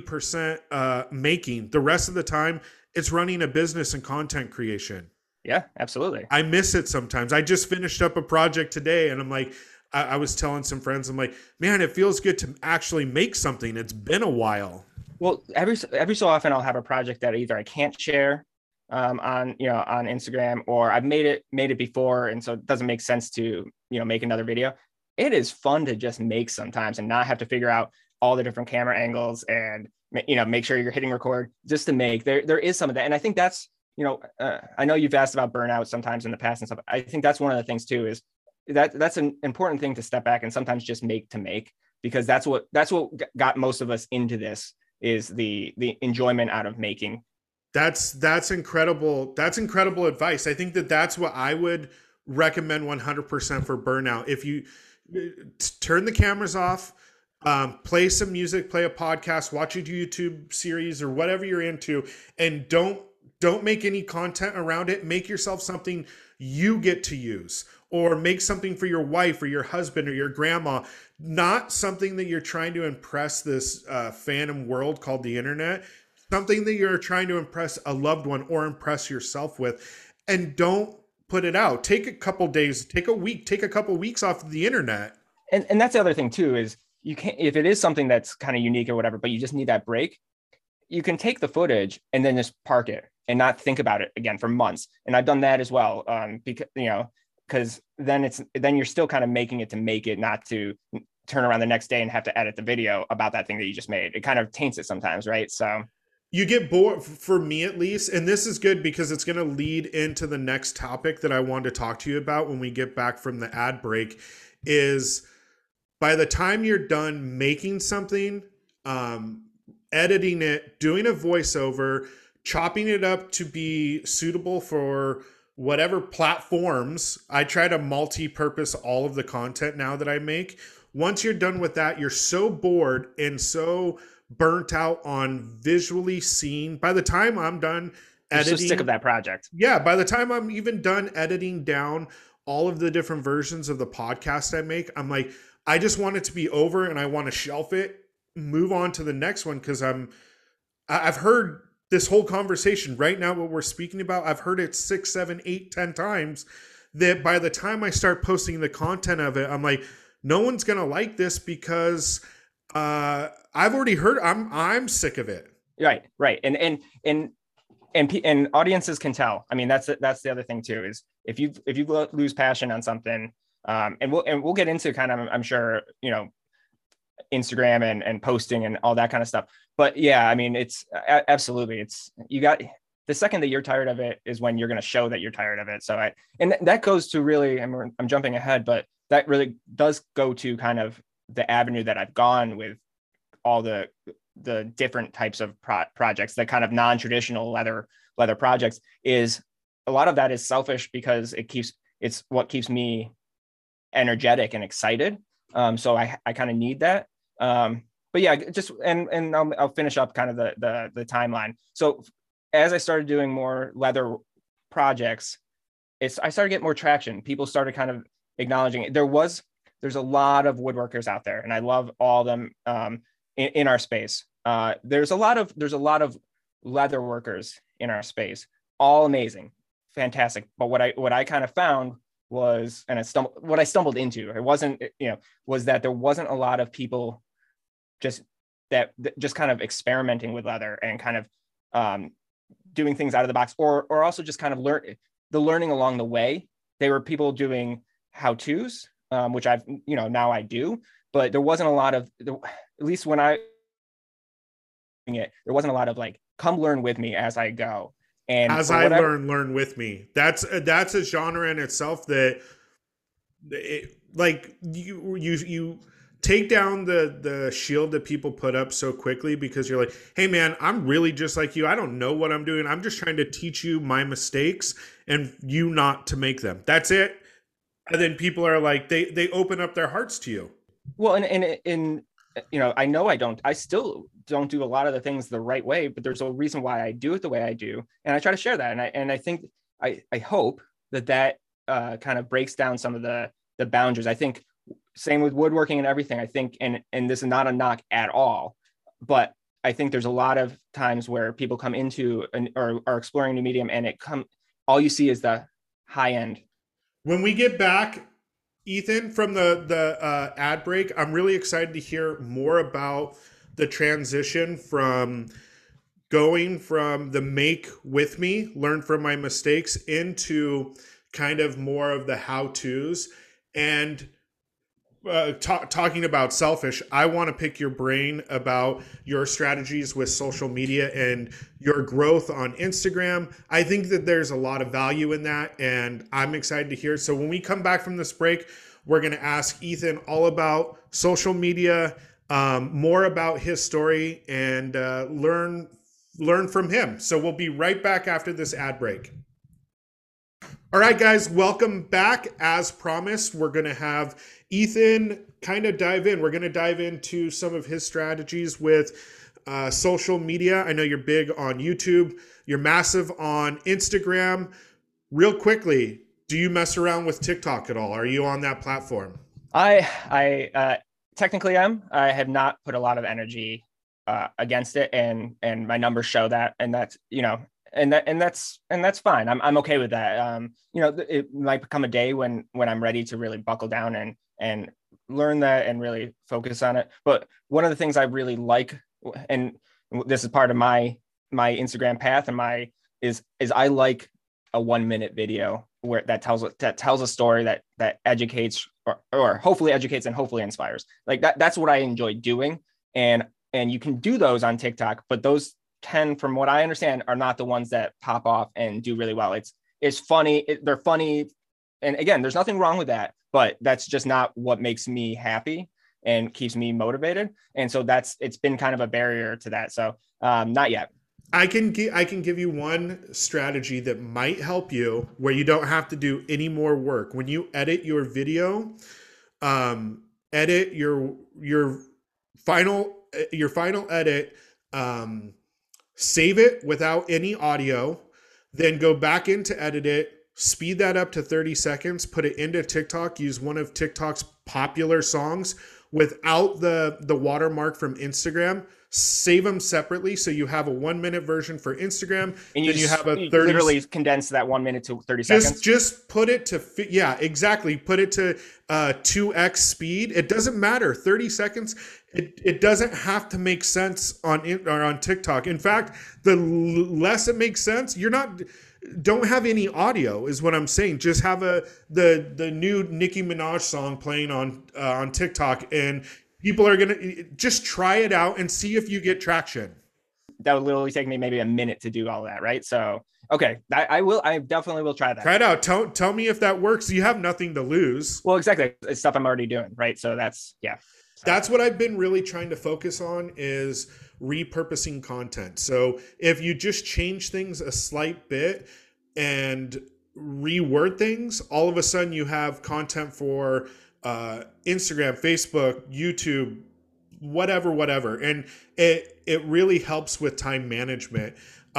30% making. The rest of the time, it's running a business and content creation. Yeah, absolutely. I miss it sometimes. I just finished up a project today, and I'm like, I was telling some friends, I'm like, man, it feels good to actually make something. It's been a while. Well, every so often I'll have a project that either I can't share on Instagram, or I've made it before, and so it doesn't make sense to make another video. It is fun to just make sometimes and not have to figure out all the different camera angles and, make sure you're hitting record just to make. There is some of that. And I think that's, I know you've asked about burnout sometimes in the past and stuff. I think that's one of the things too, is that's an important thing to step back and sometimes just make to make, because that's what got most of us into this, is the enjoyment out of making. That's incredible. That's incredible advice. I think that's what I would recommend 100% for burnout. If you turn the cameras off, play some music, play a podcast, watch a YouTube series or whatever you're into, and don't make any content around it. Make yourself something you get to use, or make something for your wife or your husband or your grandma, not something that you're trying to impress this phantom world called the internet, something that you're trying to impress a loved one or impress yourself with, and don't put it out. Take a couple days, take a week, take a couple weeks off of the internet. And that's the other thing too, is you can't, if it is something that's kind of unique or whatever, but you just need that break, you can take the footage and then just park it and not think about it again for months. And I've done that as well. Because then you're still kind of making it to make it, not to turn around the next day and have to edit the video about that thing that you just made. It kind of taints it sometimes, right? So you get bored, for me at least, and this is good because it's going to lead into the next topic that I wanted to talk to you about when we get back from the ad break, is by the time you're done making something, editing it, doing a voiceover, chopping it up to be suitable for whatever platforms. I try to multi-purpose all of the content now that I make. Once you're done with that, you're so bored and so burnt out on visually seeing. By the time I'm done editing, you're so sick of that project. Yeah, by the time I'm even done editing down all of the different versions of the podcast I make, I'm like, I just want it to be over and I want to shelf it, move on to the next one, because I've heard this whole conversation right now, what we're speaking about, I've heard it 6, 7, 8, 10 times, that by the time I start posting the content of it, I'm like, no one's gonna like this because I've already heard. I'm sick of it. Right. And audiences can tell. I mean, that's the other thing too, is if you lose passion on something, and we'll get into kind of, I'm sure, Instagram and posting and all that kind of stuff. But yeah, I mean, it's absolutely, it's, you got, the second that you're tired of it is when you're going to show that you're tired of it. So and that goes to really, I'm jumping ahead, but that really does go to kind of the avenue that I've gone with all the different types of projects, the kind of non-traditional leather projects. Is a lot of that is selfish because it's what keeps me energetic and excited. So I kind of need that. But yeah, just, and I'll finish up kind of the timeline. So as I started doing more leather projects, I started getting more traction. People started kind of acknowledging it. There's a lot of woodworkers out there, and I love all of them in our space. There's a lot of leather workers in our space, all amazing, fantastic. But what I kind of found was, and what I stumbled into, it wasn't, was that there wasn't a lot of people just kind of experimenting with leather and kind of doing things out of the box, or also just kind of learning along the way. They were people doing how-tos, which I've, now I do, but there wasn't a lot of, at least when there wasn't a lot of like, come learn with me as I go. And as I learn with me. That's a genre in itself that you take down the shield that people put up so quickly because you're like, hey man, I'm really just like you. I don't know what I'm doing. I'm just trying to teach you my mistakes and you not to make them. That's it. And then people are like, they open up their hearts to you. Well, and I still don't do a lot of the things the right way, but there's a reason why I do it the way I do. And I try to share that. And I think, I hope that kind of breaks down some of the boundaries. I think same with woodworking and everything. I think, and this is not a knock at all, but I think there's a lot of times where people come into or are exploring a new medium and all you see is the high end. When we get back, Ethan, from the ad break, I'm really excited to hear more about the transition from going from the make with me, learn from my mistakes, into kind of more of the how-tos. And talking about selfish, I want to pick your brain about your strategies with social media and your growth on Instagram. I think that there's a lot of value in that, and I'm excited to hear it. So when we come back from this break, we're going to ask Ethan all about social media, more about his story, and learn from him. So we'll be right back after this ad break. All right, guys, welcome back. As promised, we're going to have Ethan kind of dive in. We're going to dive into some of his strategies with social media. I know you're big on YouTube. You're massive on Instagram. Real quickly, do you mess around with TikTok at all? Are you on that platform? I technically am. I have not put a lot of energy against it, and my numbers show that, and that's, and that's fine. I'm okay with that. It might become a day when I'm ready to really buckle down and learn that and really focus on it. But one of the things I really like, and this is part of my Instagram path and is I like a 1-minute video where that tells a story that educates or hopefully educates and hopefully inspires. Like that's what I enjoy doing. And you can do those on TikTok, but those from what I understand, are not the ones that pop off and do really well. It's funny. They're funny. And again, there's nothing wrong with that, but that's just not what makes me happy and keeps me motivated. And so it's been kind of a barrier to that. So not yet. I can give you one strategy that might help you where you don't have to do any more work. When you edit your video, edit your final edit, save it without any audio, then go back in to edit it, speed that up to 30 seconds, put it into TikTok, use one of TikTok's popular songs without the watermark from Instagram, save them separately. So you have a 1-minute version for Instagram, and then you have a 30. Literally condense that 1 minute to 30 seconds. Just put it to, yeah, exactly. Put it to 2x speed. It doesn't matter. 30 seconds. It doesn't have to make sense on TikTok. In fact, the less it makes sense, don't have any audio is what I'm saying. Just have the new Nicki Minaj song playing on TikTok, and People are going to just try it out and see if you get traction. That would literally take me maybe a minute to do all that, right? So, okay, I definitely will try that. Try it out. Tell me if that works. You have nothing to lose. Well, exactly. It's stuff I'm already doing, right? So that's, yeah. So. That's what I've been really trying to focus on is repurposing content. So if you just change things a slight bit and reword things, all of a sudden you have content for Instagram, Facebook, YouTube, whatever. And it really helps with time management.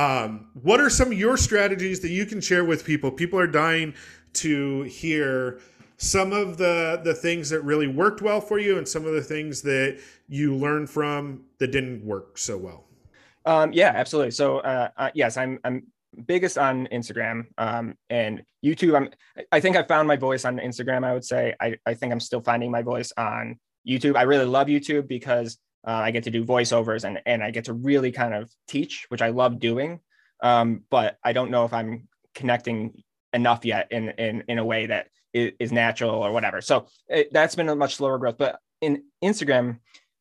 What are some of your strategies that you can share with people? People are dying to hear some of the things that really worked well for you and some of the things that you learned from that didn't work so well. Yeah, absolutely. So yes, I'm biggest on Instagram and YouTube. I think I found my voice on Instagram. I would say I think I'm still finding my voice on YouTube. I really love YouTube because I get to do voiceovers and I get to really kind of teach, which I love doing. But I don't know if I'm connecting enough yet in a way that is natural or whatever. So that's been a much slower growth. But in Instagram,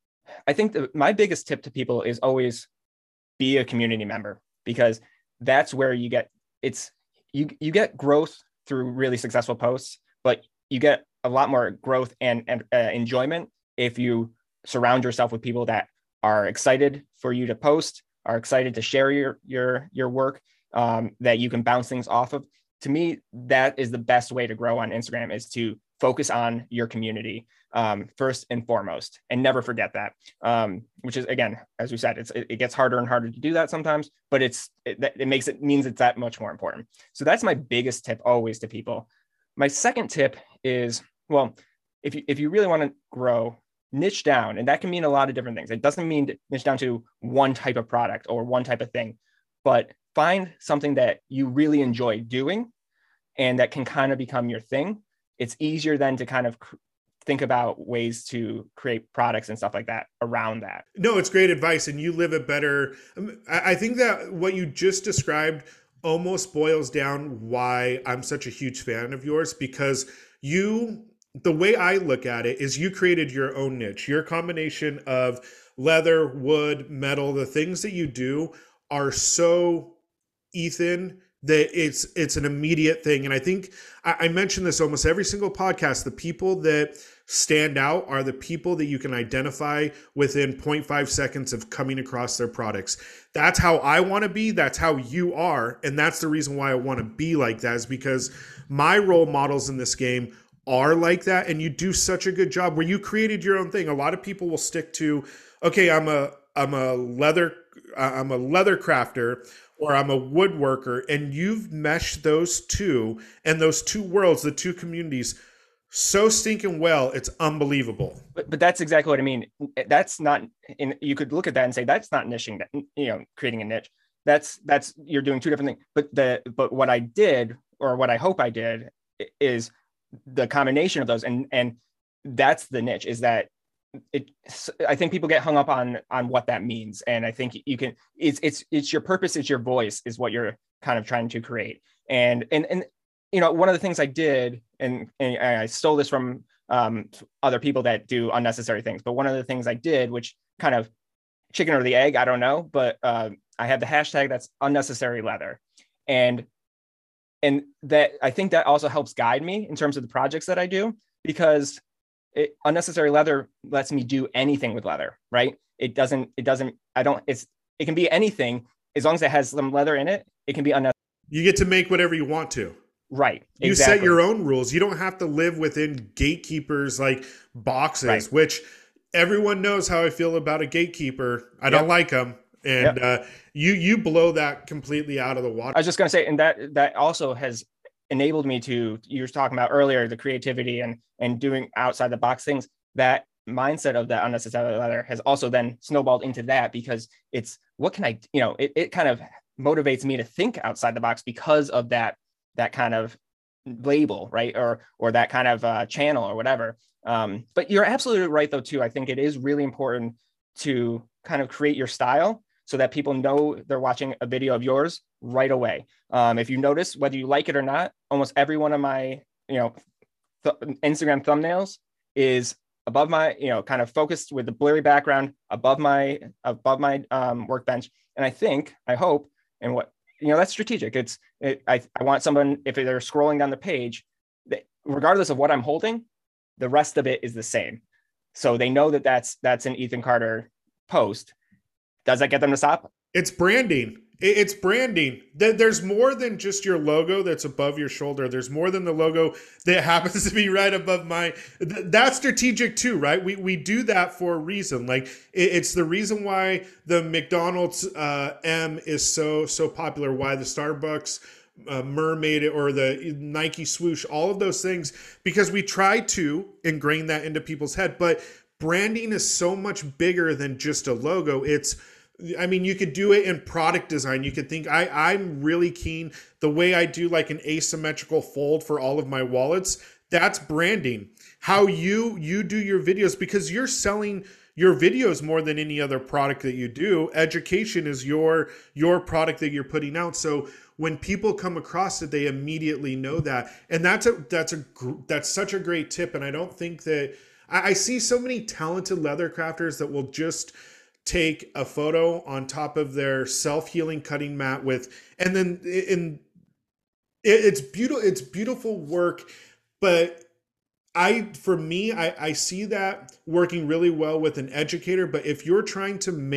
I think my biggest tip to people is always be a community member, because that's where you get you get growth through really successful posts, but you get a lot more growth and enjoyment if you surround yourself with people that are excited for you to post, are excited to share your work, that you can bounce things off of. To me, that is the best way to grow on Instagram, is to focus on your community first and foremost, and never forget that. Which is, again, as we said, it gets harder and harder to do that sometimes, but it means it's that much more important. So that's my biggest tip always to people. My second tip is, well, if you really want to grow, niche down, and that can mean a lot of different things. It doesn't mean niche down to one type of product or one type of thing, but find something that you really enjoy doing and that can kind of become your thing. It's easier then to kind of think about ways to create products and stuff like that around that. No, it's great advice. And you live a better, I think that what you just described almost boils down why I'm such a huge fan of yours, because the way I look at it is you created your own niche. Your combination of leather, wood, metal, the things that you do are so Ethan that it's an immediate thing. And I think I mention this almost every single podcast. The people that stand out are the people that you can identify within 0.5 seconds of coming across their products. That's how I want to be. That's how you are. And that's the reason why I want to be like that, is because my role models in this game are like that. And you do such a good job where you created your own thing. A lot of people will stick to, okay, I'm a leather crafter, or I'm a woodworker, and you've meshed those two and those two worlds, the two communities, so stinking well. It's unbelievable. But that's exactly what I mean. That's not, you could look at that and say, that's not niching, creating a niche. That's you're doing two different things. But what I did, or what I hope I did, is the combination of those. And that's the niche, is that I think people get hung up on what that means. And I think you can, it's your purpose, it's your voice, is what you're kind of trying to create. And one of the things I did, and I stole this from other people that do unnecessary things, but one of the things I did, which kind of chicken or the egg, I don't know, but I have the hashtag that's unnecessary leather. And that, I think that also helps guide me in terms of the projects that I do, because unnecessary leather lets me do anything with leather, right? It can be anything as long as it has some leather in it. It can be unnecessary. You get to make whatever you want to. Right. You set your own rules. You don't have to live within gatekeepers like boxes, right, which everyone knows how I feel about a gatekeeper. I don't like them. And you blow that completely out of the water. I was just going to say, and that also has enabled me to, you were talking about earlier, the creativity and doing outside the box things. That mindset of that unnecessary leather has also then snowballed into that, because it's, what can I, it kind of motivates me to think outside the box because of that kind of label, right? Or that kind of channel or whatever. But you're absolutely right though, too. I think it is really important to kind of create your style so that people know they're watching a video of yours right away. If you notice, whether you like it or not, almost every one of my, Instagram thumbnails is above my, kind of focused with the blurry background above my workbench. And I hope, and what, that's strategic. I want someone, if they're scrolling down the page, that regardless of what I'm holding, the rest of it is the same. So they know that that's an Ethan Carter post. Does that get them to stop? It's branding. It's branding. There's more than just your logo that's above your shoulder. There's more than the logo that happens to be right above my. That's strategic too, right? We do that for a reason. Like it's the reason why the McDonald's M is so popular. Why the Starbucks mermaid or the Nike swoosh, all of those things, because we try to ingrain that into people's head. But branding is so much bigger than just a logo. You could do it in product design. You could think, I'm really keen, the way I do like an asymmetrical fold for all of my wallets, that's branding. How you do your videos, because you're selling your videos more than any other product that you do. Education is your product that you're putting out. So when people come across it, they immediately know that. And that's such a great tip. And I don't think that, I see so many talented leather crafters that will just take a photo on top of their self-healing cutting mat and then it's beautiful work. But I see that working really well with an educator. But if you're trying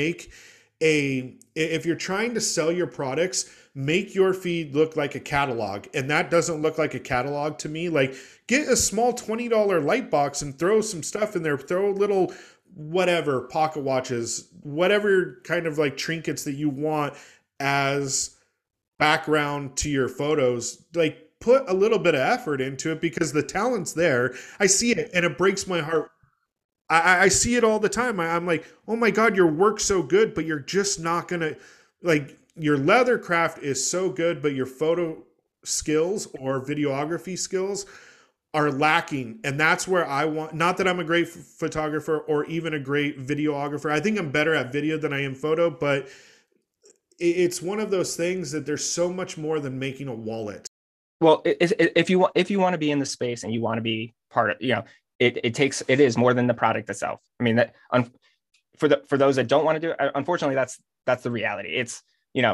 to sell your products, make your feed look like a catalog. And that doesn't look like a catalog to me. Like, get a small $20 light box and throw some stuff in there, throw little whatever, pocket watches, whatever kind of like trinkets that you want as background to your photos. Like, put a little bit of effort into it, because the talent's there. I see it and it breaks my heart. I see it all the time. I'm like, oh my God, your work's so good, but you're just not gonna, like, your leather craft is so good, but your photo skills or videography skills are lacking. And that's where I want, not that I'm a great photographer or even a great videographer. I think I'm better at video than I am photo, but it's one of those things that there's so much more than making a wallet. Well, if you want to be in the space and you want to be part of, it is more than the product itself. I mean, that for those that don't want to do it, unfortunately, that's the reality. It's,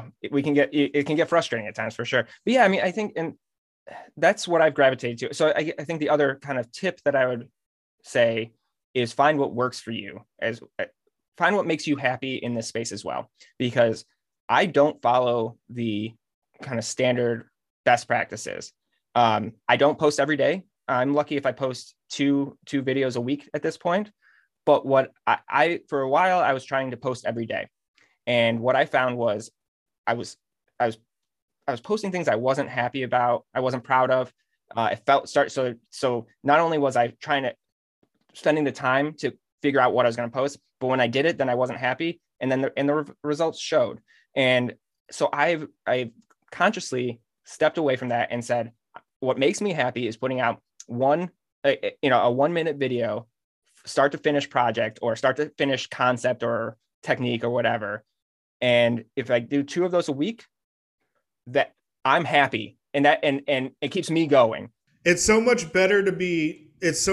it can get frustrating at times, for sure. But yeah, I mean, I think, and that's what I've gravitated to. So I think the other kind of tip that I would say is find what works for you, find what makes you happy in this space as well, because I don't follow the kind of standard best practices. I don't post every day. I'm lucky if I post two videos a week at this point. But what I for a while, I was trying to post every day. And what I found was I was posting things I wasn't happy about, I wasn't proud of. So not only was I spending the time to figure out what I was going to post, but when I did it, then I wasn't happy, and then the results showed. And so I've consciously stepped away from that and said, what makes me happy is putting out a 1-minute video, start to finish project or start to finish concept or technique or whatever. And if I do 2 of those a week, that I'm happy, and it keeps me going. It's so much better to be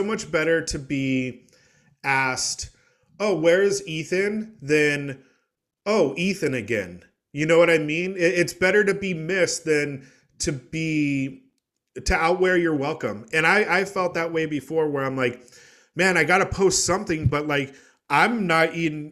asked, oh, where is Ethan, than, oh, Ethan again. You know what I mean? It's better to be missed than to outwear your welcome. And I felt that way before, where I'm like, man, I got to post something, but like, I'm not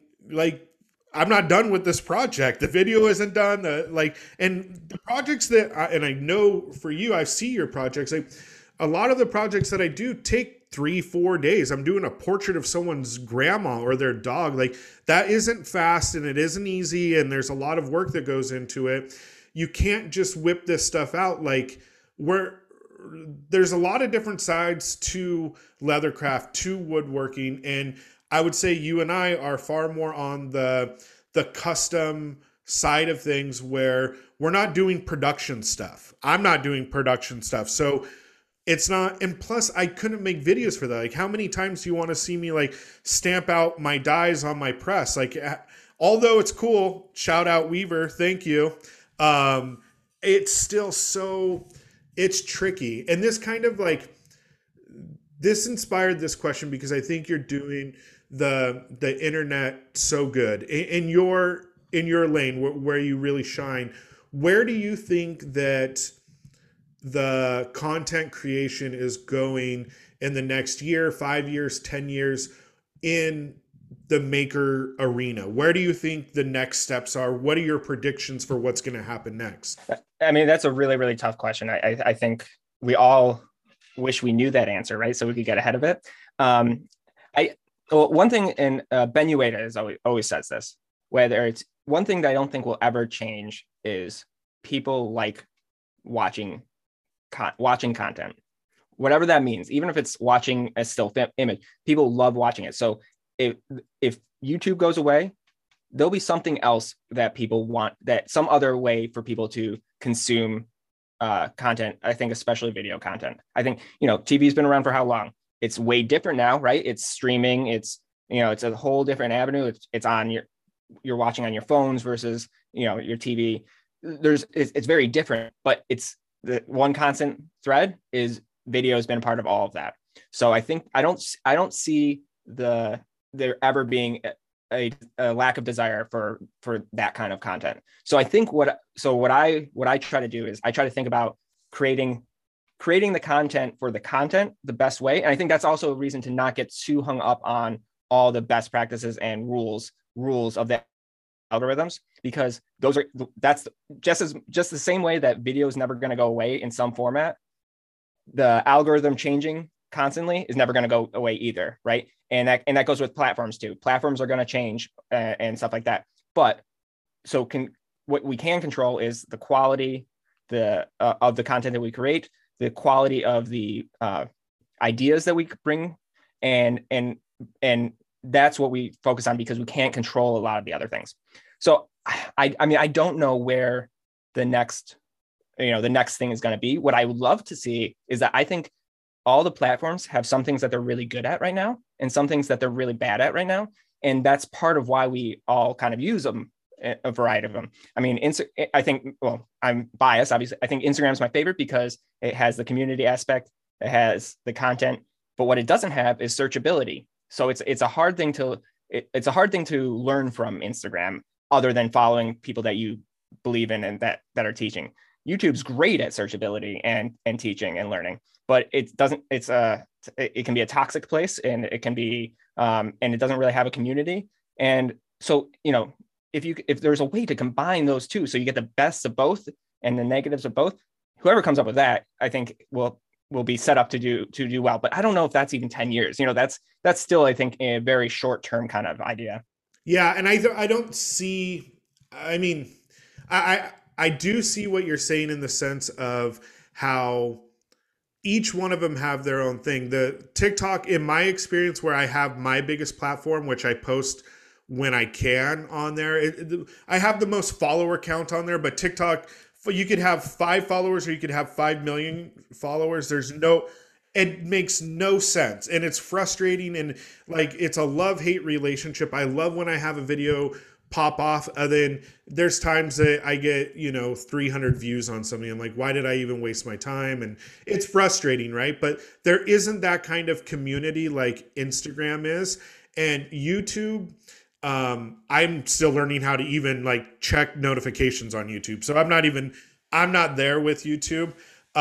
done with this project. The video isn't done. And the projects and I know for you, I see your projects. Like, a lot of the projects that I do take 3-4 days. I'm doing a portrait of someone's grandma or their dog. Like, that isn't fast and it isn't easy. And there's a lot of work that goes into it. You can't just whip this stuff out. Like, there's a lot of different sides to leathercraft, to woodworking. And I would say you and I are far more on the custom side of things, where we're not doing production stuff. I'm not doing production stuff. So it's not, and plus I couldn't make videos for that. Like, how many times do you want to see me like stamp out my dies on my press? Like, although it's cool, shout out Weaver, thank you. It's still it's tricky. And this kind of like, this inspired this question because I think you're doing the internet so good in your lane where you really shine. Where do you think that the content creation is going in the next year, 5 years, 10 years in the maker arena? Where do you think the next steps are? What are your predictions for what's going to happen next? I mean, that's a really, really tough question. I think we all wish we knew that answer, right? So we could get ahead of it. One thing, and Ben Ueda is always says this, whether it's one thing that I don't think will ever change is people like watching content, whatever that means, even if it's watching a still image, people love watching it. So if YouTube goes away, there'll be something else that people want, that some other way for people to consume content. I think especially video content. I think, TV's been around for how long? It's way different now, right? It's streaming. It's a whole different avenue. It's on you're watching on your phones versus, your TV. It's very different, but it's the one constant thread is video has been a part of all of that. So I think I don't see there ever being a lack of desire for that kind of content. So I think what I try to do is I try to think about creating the content for the content the best way. And I think that's also a reason to not get too hung up on all the best practices and rules of the algorithms, because that's just the same way that video is never going to go away in some format. The algorithm changing constantly is never going to go away either, right? And that goes with platforms too. Platforms are going to change and stuff like that. But what we can control is the quality of the content that we create, the quality of the ideas that we bring, and that's what we focus on, because we can't control a lot of the other things. So I don't know where the next thing is going to be. What I would love to see is that I think all the platforms have some things that they're really good at right now and some things that they're really bad at right now. And that's part of why we all kind of use them, a variety of them. I mean, I think, well, I'm biased, obviously. I think Instagram is my favorite because it has the community aspect, it has the content, but what it doesn't have is searchability. So it's a hard thing to learn from Instagram, other than following people that you believe in and that are teaching. YouTube's great at searchability and teaching and learning, but it can be a toxic place, and it can be, and it doesn't really have a community. And so, if there's a way to combine those two, so you get the best of both and the negatives of both, whoever comes up with that, I think will be set up to do well. But I don't know if that's even 10 years, that's still, I think, a very short-term kind of idea. Yeah. And I don't see, I mean, I do see what you're saying in the sense of how each one of them have their own thing. The TikTok, in my experience, where I have my biggest platform, which I post when I can on there, I have the most follower count on there, but TikTok, you could have 5 followers or you could have 5 million followers. It makes no sense. And it's frustrating. And like, it's a love-hate relationship. I love when I have a video pop off, and then there's times that I get 300 views on something. I'm like, why did I even waste my time? And it's frustrating, right? But there isn't that kind of community like Instagram is. And YouTube, I'm still learning how to even like check notifications on YouTube, so I'm not there with YouTube.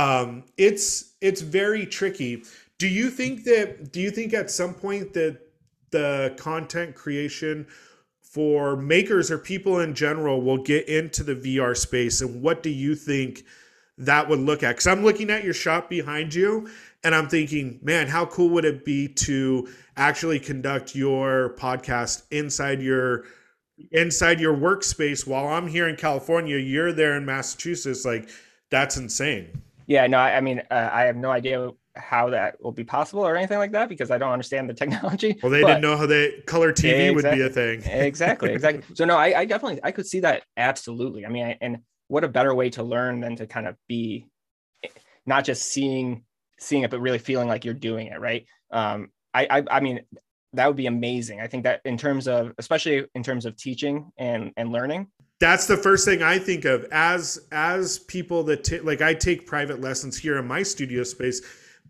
It's very tricky. Do you think at some point that the content creation for makers or people in general will get into the VR space, and what do you think that would look at? Because I'm looking at your shop behind you and I'm thinking, man, how cool would it be to actually conduct your podcast inside your workspace while I'm here in California, you're there in Massachusetts. Like, that's insane. Yeah, no, I mean, I have no idea how that will be possible or anything like that, because I don't understand the technology. Well, they didn't know how color TV would be a thing. Exactly. So no, I definitely, I could see that. Absolutely. I mean, and what a better way to learn than to kind of be not just seeing it, but really feeling like you're doing it. Right. I mean, that would be amazing. I think that especially in terms of teaching and learning, that's the first thing I think of as people that like I take private lessons here in my studio space,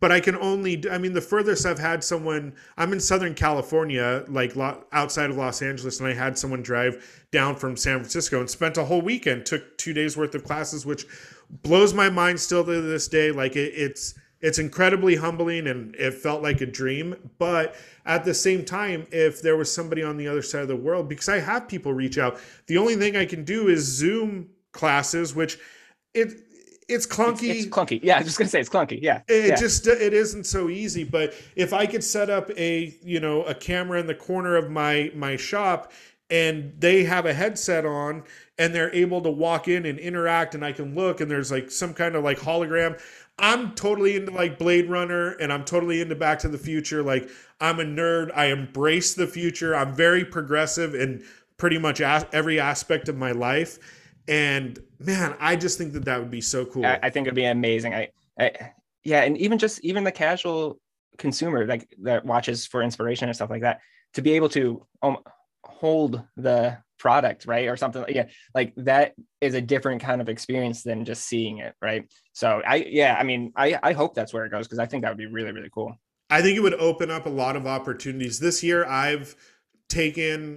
but I can only, I mean, the furthest I've had someone, I'm in Southern California, like outside of Los Angeles, and I had someone drive down from San Francisco and spent a whole weekend, took 2 days worth of classes, which blows my mind still to this day. Like it's incredibly humbling and it felt like a dream. But at the same time, if there was somebody on the other side of the world, because I have people reach out, the only thing I can do is Zoom classes, which it's clunky. It's clunky. Yeah, I was just gonna say it's clunky. Yeah. It isn't so easy. But if I could set up a camera in the corner of my shop and they have a headset on and they're able to walk in and interact and I can look and there's like some kind of like hologram. I'm totally into like Blade Runner and I'm totally into Back to the Future. Like I'm a nerd. I embrace the future. I'm very progressive in pretty much every aspect of my life. And man, I just think that would be so cool. I think it'd be amazing. Yeah. And even the casual consumer like that watches for inspiration and stuff like that, to be able to hold the product, right, or something, like that is a different kind of experience than just seeing it, right? So I hope that's where it goes, because I think that would be really, really cool. I think it would open up a lot of opportunities. This year I've taken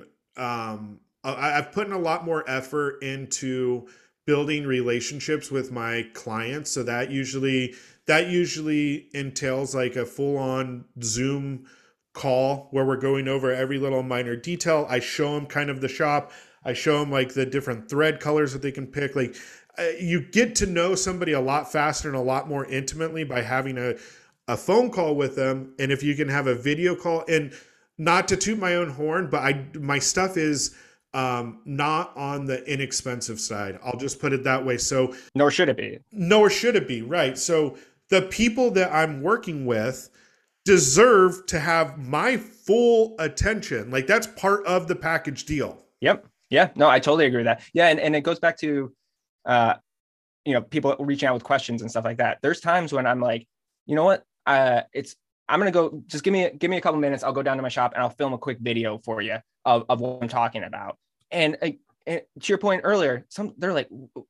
I've put in a lot more effort into building relationships with my clients, so that usually entails like a full-on Zoom call where we're going over every little minor detail. I show them kind of the shop. I show them like the different thread colors that they can pick. Like you get to know somebody a lot faster and a lot more intimately by having a phone call with them. And if you can have a video call, and not to toot my own horn, but my stuff is not on the inexpensive side. I'll just put it that way. So nor should it be. Right. So the people that I'm working with deserve to have my full attention. Like that's part of the package deal. Yep. Yeah. No, I totally agree with that. Yeah. And it goes back to, people reaching out with questions and stuff like that. There's times when I'm like, you know what? I'm going to go, just give me a couple minutes. I'll go down to my shop and I'll film a quick video for you of what I'm talking about. And to your point earlier, they're like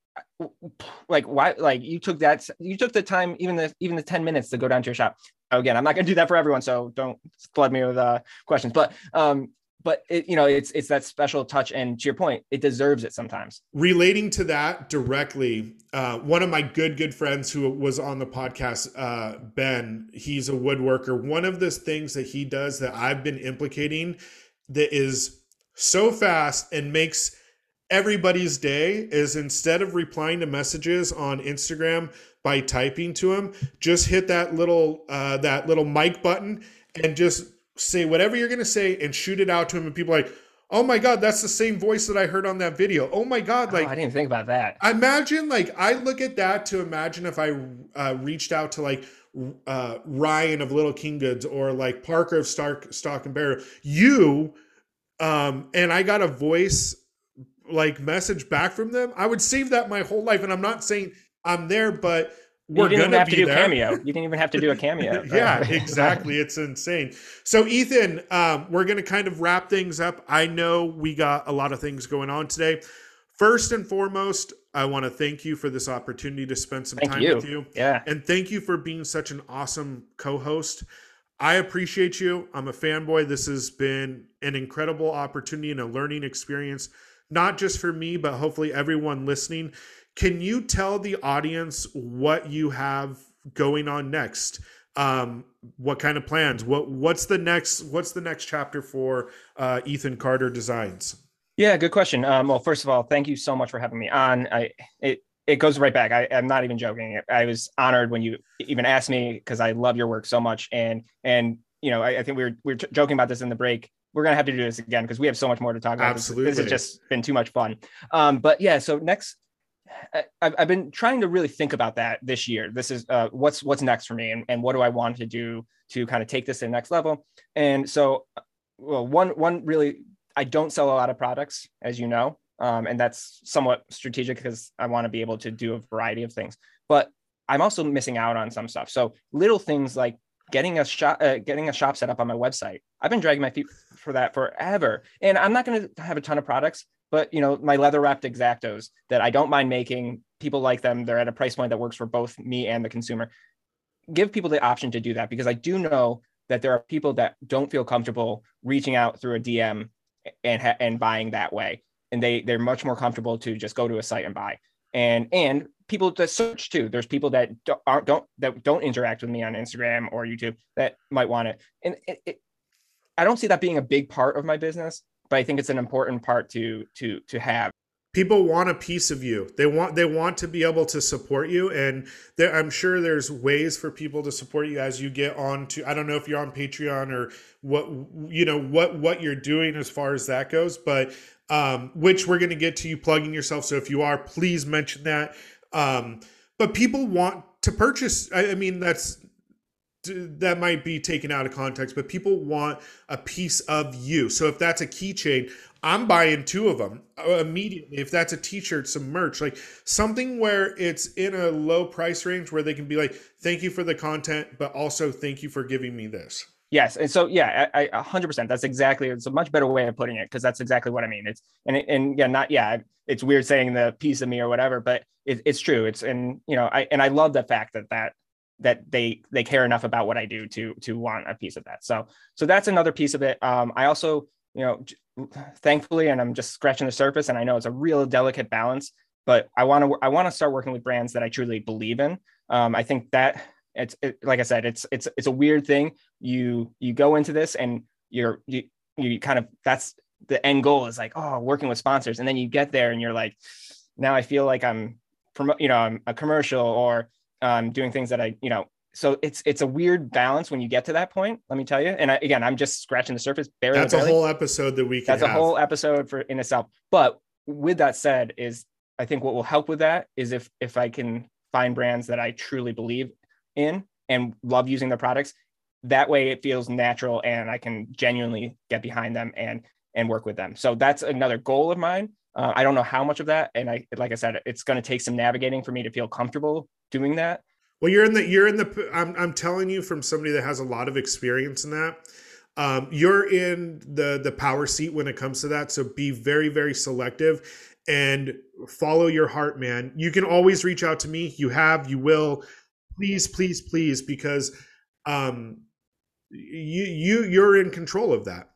why, like you took the time, even the 10 minutes to go down to your shop. Again, I'm not going to do that for everyone, so don't flood me with questions. But it's that special touch, and to your point, it deserves it sometimes. Relating to that directly, one of my good friends who was on the podcast, Ben, he's a woodworker. One of the things that he does that I've been implicating that is so fast and makes everybody's day is, instead of replying to messages on Instagram by typing to him, just hit that little mic button and just say whatever you're going to say and shoot it out to him. And people are like, oh my God, that's the same voice that I heard on that video. Oh my God. Like, I didn't even think about that. Imagine, like, I look at that to imagine if I reached out to like Ryan of Little King Goods or like Parker of Stock and Barrel, and I got a voice like message back from them, I would save that my whole life. And I'm not saying I'm there, but we're going to be there. Cameo. You didn't even have to do a cameo. Yeah, exactly. It's insane. So Ethan, we're going to kind of wrap things up. I know we got a lot of things going on today. First and foremost, I want to thank you for this opportunity to spend some time with you. Yeah. And thank you for being such an awesome co-host. I appreciate you. I'm a fanboy. This has been an incredible opportunity and a learning experience, not just for me, but hopefully everyone listening. Can you tell the audience what you have going on next? What kind of plans? What's the next chapter for Ethan Carter Designs? Yeah, good question. Well, first of all, thank you so much for having me on. It goes right back. I'm not even joking. I was honored when you even asked me, because I love your work so much. And I think we were joking about this in the break. We're going to have to do this again because we have so much more to talk about. Absolutely. This has just been too much fun. But yeah, so next, I've been trying to really think about that this year. This is what's next for me, and what do I want to do to kind of take this to the next level. And so, well, one really, I don't sell a lot of products, as you know, and that's somewhat strategic because I want to be able to do a variety of things. But I'm also missing out on some stuff. So little things like getting a shop set up on my website. I've been dragging my feet for that forever, and I'm not going to have a ton of products. But, my leather wrapped X-Actos that I don't mind making, people like them. They're at a price point that works for both me and the consumer. give people the option to do that, because I do know that there are people that don't feel comfortable reaching out through a DM and buying that way. And they're much more comfortable to just go to a site and buy. And people that search too. There's people that don't interact with me on Instagram or YouTube that might want it. And I don't see that being a big part of my business, but I think it's an important part to have. People want a piece of you. They want to be able to support you, and I'm sure there's ways for people to support you as you get on to. I don't know if you're on Patreon or what you're doing as far as that goes, but which we're going to get to you plugging yourself. So if you are, please mention that. But people want to purchase. I mean, that might be taken out of context, but people want a piece of you. So if that's a keychain, I'm buying 2 of them immediately. If that's a t-shirt, some merch, like something where it's in a low price range where they can be like, thank you for the content, but also thank you for giving me this. Yes. And so, yeah, I 100%. That's exactly, it's a much better way of putting it, because that's exactly what I mean. It's weird saying the piece of me or whatever, but it's true. I love the fact that they care enough about what I do to want a piece of that. So that's another piece of it. I also, thankfully, and I'm just scratching the surface, and I know it's a real delicate balance, but I want to start working with brands that I truly believe in. I think that like I said, it's a weird thing. You go into this and you kind of, that's the end goal, is like, oh, working with sponsors. And then you get there and you're like, now I feel like I'm a commercial, or doing things that so it's a weird balance when you get to that point, let me tell you. And I'm just scratching the surface. That's a whole episode that we can have. That's a whole episode in itself. But with that said, I think what will help with that is if I can find brands that I truly believe in and love using their products, that way it feels natural and I can genuinely get behind them and work with them. So that's another goal of mine. I don't know how much of that. And like I said, it's going to take some navigating for me to feel comfortable doing that. Well, I'm telling you, from somebody that has a lot of experience in that, you're in the power seat when it comes to that. So be very, very selective and follow your heart, man. You can always reach out to me. You will, please, please, please, because you're in control of that.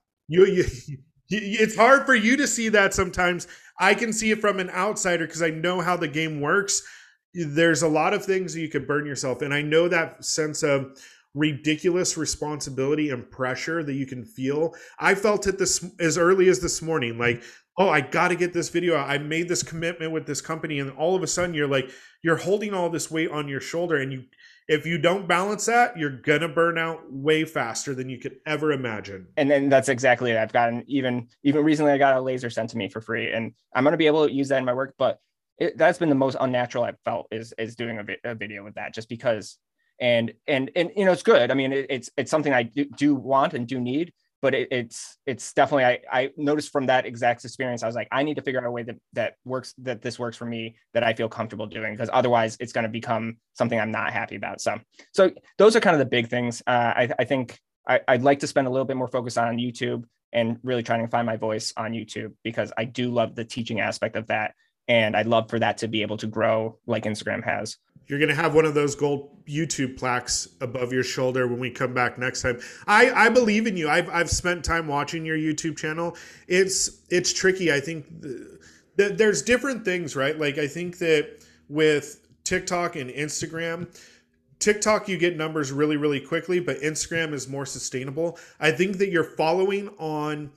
It's hard for you to see that sometimes. I can see it from an outsider because I know how the game works. There's a lot of things that you could burn yourself. And I know that sense of ridiculous responsibility and pressure that you can feel. I felt it as early as this morning, like, oh, I got to get this video out. I made this commitment with this company. And all of a sudden you're holding all this weight on your shoulder. And if you don't balance that, you're going to burn out way faster than you could ever imagine. And then that's exactly it. I've gotten even recently, I got a laser sent to me for free, and I'm going to be able to use that in my work. But that's been the most unnatural I've felt is doing a video with that, just because, and it's good. I mean, it's something I do want and do need, but it's definitely, I noticed from that exact experience, I was like, I need to figure out a way that this works for me, that I feel comfortable doing, because otherwise it's going to become something I'm not happy about. So those are kind of the big things. I think I'd like to spend a little bit more focus on YouTube and really trying to find my voice on YouTube, because I do love the teaching aspect of that. And I'd love for that to be able to grow like Instagram has. You're going to have one of those gold YouTube plaques above your shoulder when we come back next time. I believe in you. I've spent time watching your YouTube channel. It's tricky. I think there's different things, right? Like, I think that with TikTok and Instagram, TikTok, you get numbers really, really quickly, but Instagram is more sustainable. I think that your following on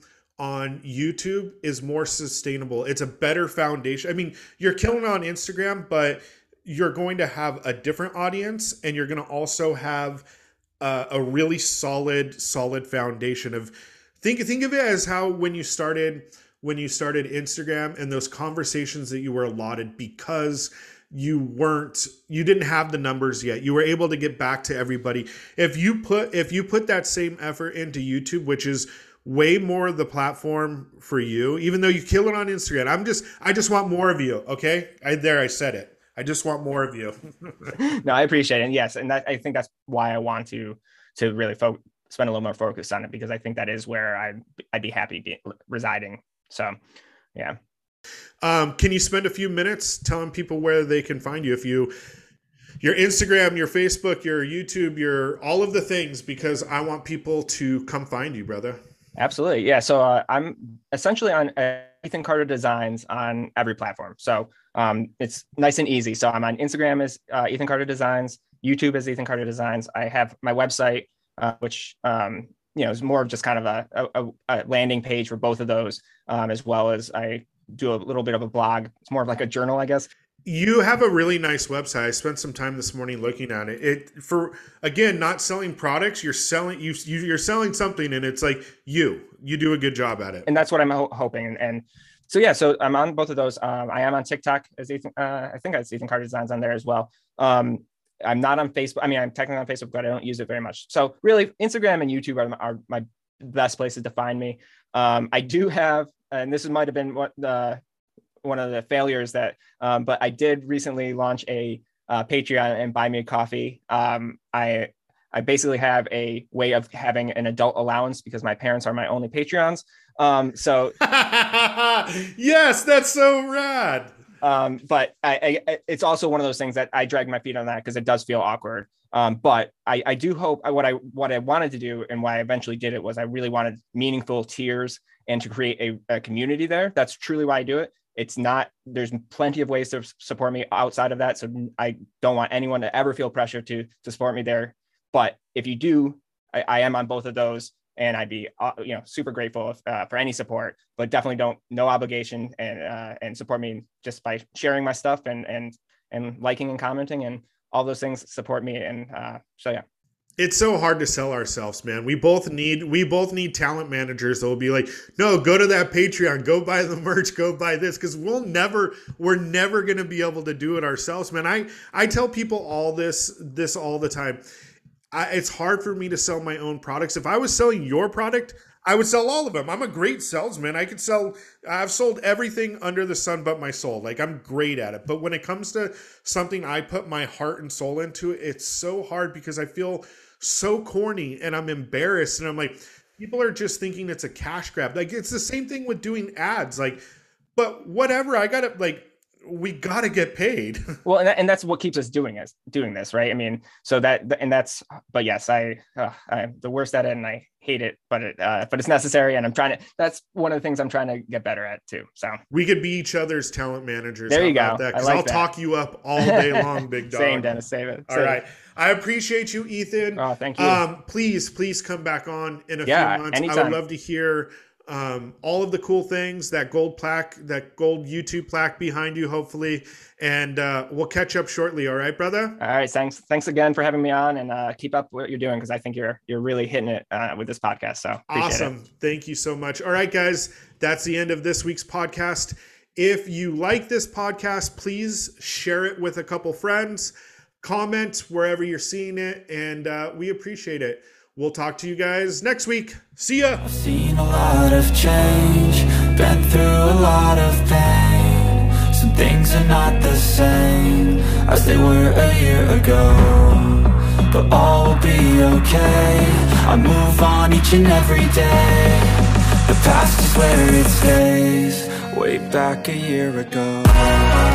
YouTube is more sustainable. It's a better foundation. I mean, you're killing on Instagram, but you're going to have a different audience, and you're going to also have a really solid foundation of think of it as how when you started Instagram and those conversations that you were allotted, because you didn't have the numbers yet. You were able to get back to everybody. If you put that same effort into YouTube, which is way more of the platform for you, even though you kill it on Instagram. I just want more of you. Okay. I said it. I just want more of you. No, I appreciate it. And yes. And I think that's why I want to really spend a little more focus on it, because I think that is where I'd be happy residing. So, yeah. Can you spend a few minutes telling people where they can find you? Your Instagram, your Facebook, your YouTube, your all of the things, because I want people to come find you, brother. Absolutely. Yeah. So I'm essentially on Ethan Carter Designs on every platform. So it's nice and easy. So I'm on Instagram as Ethan Carter Designs, YouTube as Ethan Carter Designs. I have my website, which is more of just kind of a landing page for both of those, as well as I do a little bit of a blog. It's more of like a journal, I guess. You have a really nice website. I spent some time this morning looking at it. For again, not selling products, you're selling something, and it's like you do a good job at it. And that's what I'm hoping. And so yeah, so I'm on both of those. I am on TikTok as Ethan. I think it's Ethan Carter Designs on there as well. I'm not on Facebook. I mean, I'm technically on Facebook, but I don't use it very much. So really, Instagram and YouTube are my best places to find me. I do have, and this might have been one of the failures that, but I did recently launch a Patreon and Buy Me a Coffee. I basically have a way of having an adult allowance because my parents are my only Patreons. So yes, that's so rad. But it's also one of those things that I drag my feet on that because it does feel awkward. But I do hope what I wanted to do and why I eventually did it was I really wanted meaningful tiers and to create a community there. That's truly why I do it. It's not, there's plenty of ways to support me outside of that. So I don't want anyone to ever feel pressure to support me there. But if you do, I am on both of those, and I'd be super grateful for any support, but definitely no obligation, and support me just by sharing my stuff and liking and commenting and all those things support me. And so, yeah. It's so hard to sell ourselves, man. We both need talent managers that will be like, no, go to that Patreon, go buy the merch, go buy this. Cause we're never going to be able to do it ourselves, man. I tell people all this all the time. It's hard for me to sell my own products. If I was selling your product, I would sell all of them. I'm a great salesman. I've sold everything under the sun but my soul. Like, I'm great at it. But when it comes to something I put my heart and soul into, it's so hard because I feel so corny and I'm embarrassed. And I'm like, people are just thinking it's a cash grab. Like, it's the same thing with doing ads. Like, but whatever, we gotta get paid. Well, and that's what keeps us doing this, right? I mean, so but yes, I'm the worst at it and I hate it, but it's necessary. And that's one of the things I'm trying to get better at too. So we could be each other's talent managers. There you go. Because I'll talk you up all day long, big dog. Same, Dennis. Save it. All right. I appreciate you, Ethan. Oh, thank you. Please come back on in a few months. Anytime. I would love to hear all of the cool things, that gold YouTube plaque behind you, hopefully. And we'll catch up shortly. All right, brother? All right. Thanks again for having me on, and keep up what you're doing, because I think you're really hitting it with this podcast. So awesome. Thank you so much. All right, guys, that's the end of this week's podcast. If you like this podcast, please share it with a couple friends, comment wherever you're seeing it, and we appreciate it. We'll talk to you guys next week. See ya. I've seen a lot of change, been through a lot of pain. Some things are not the same as they were a year ago, but all will be okay. I move on each and every day. The past is where it stays, way back a year ago.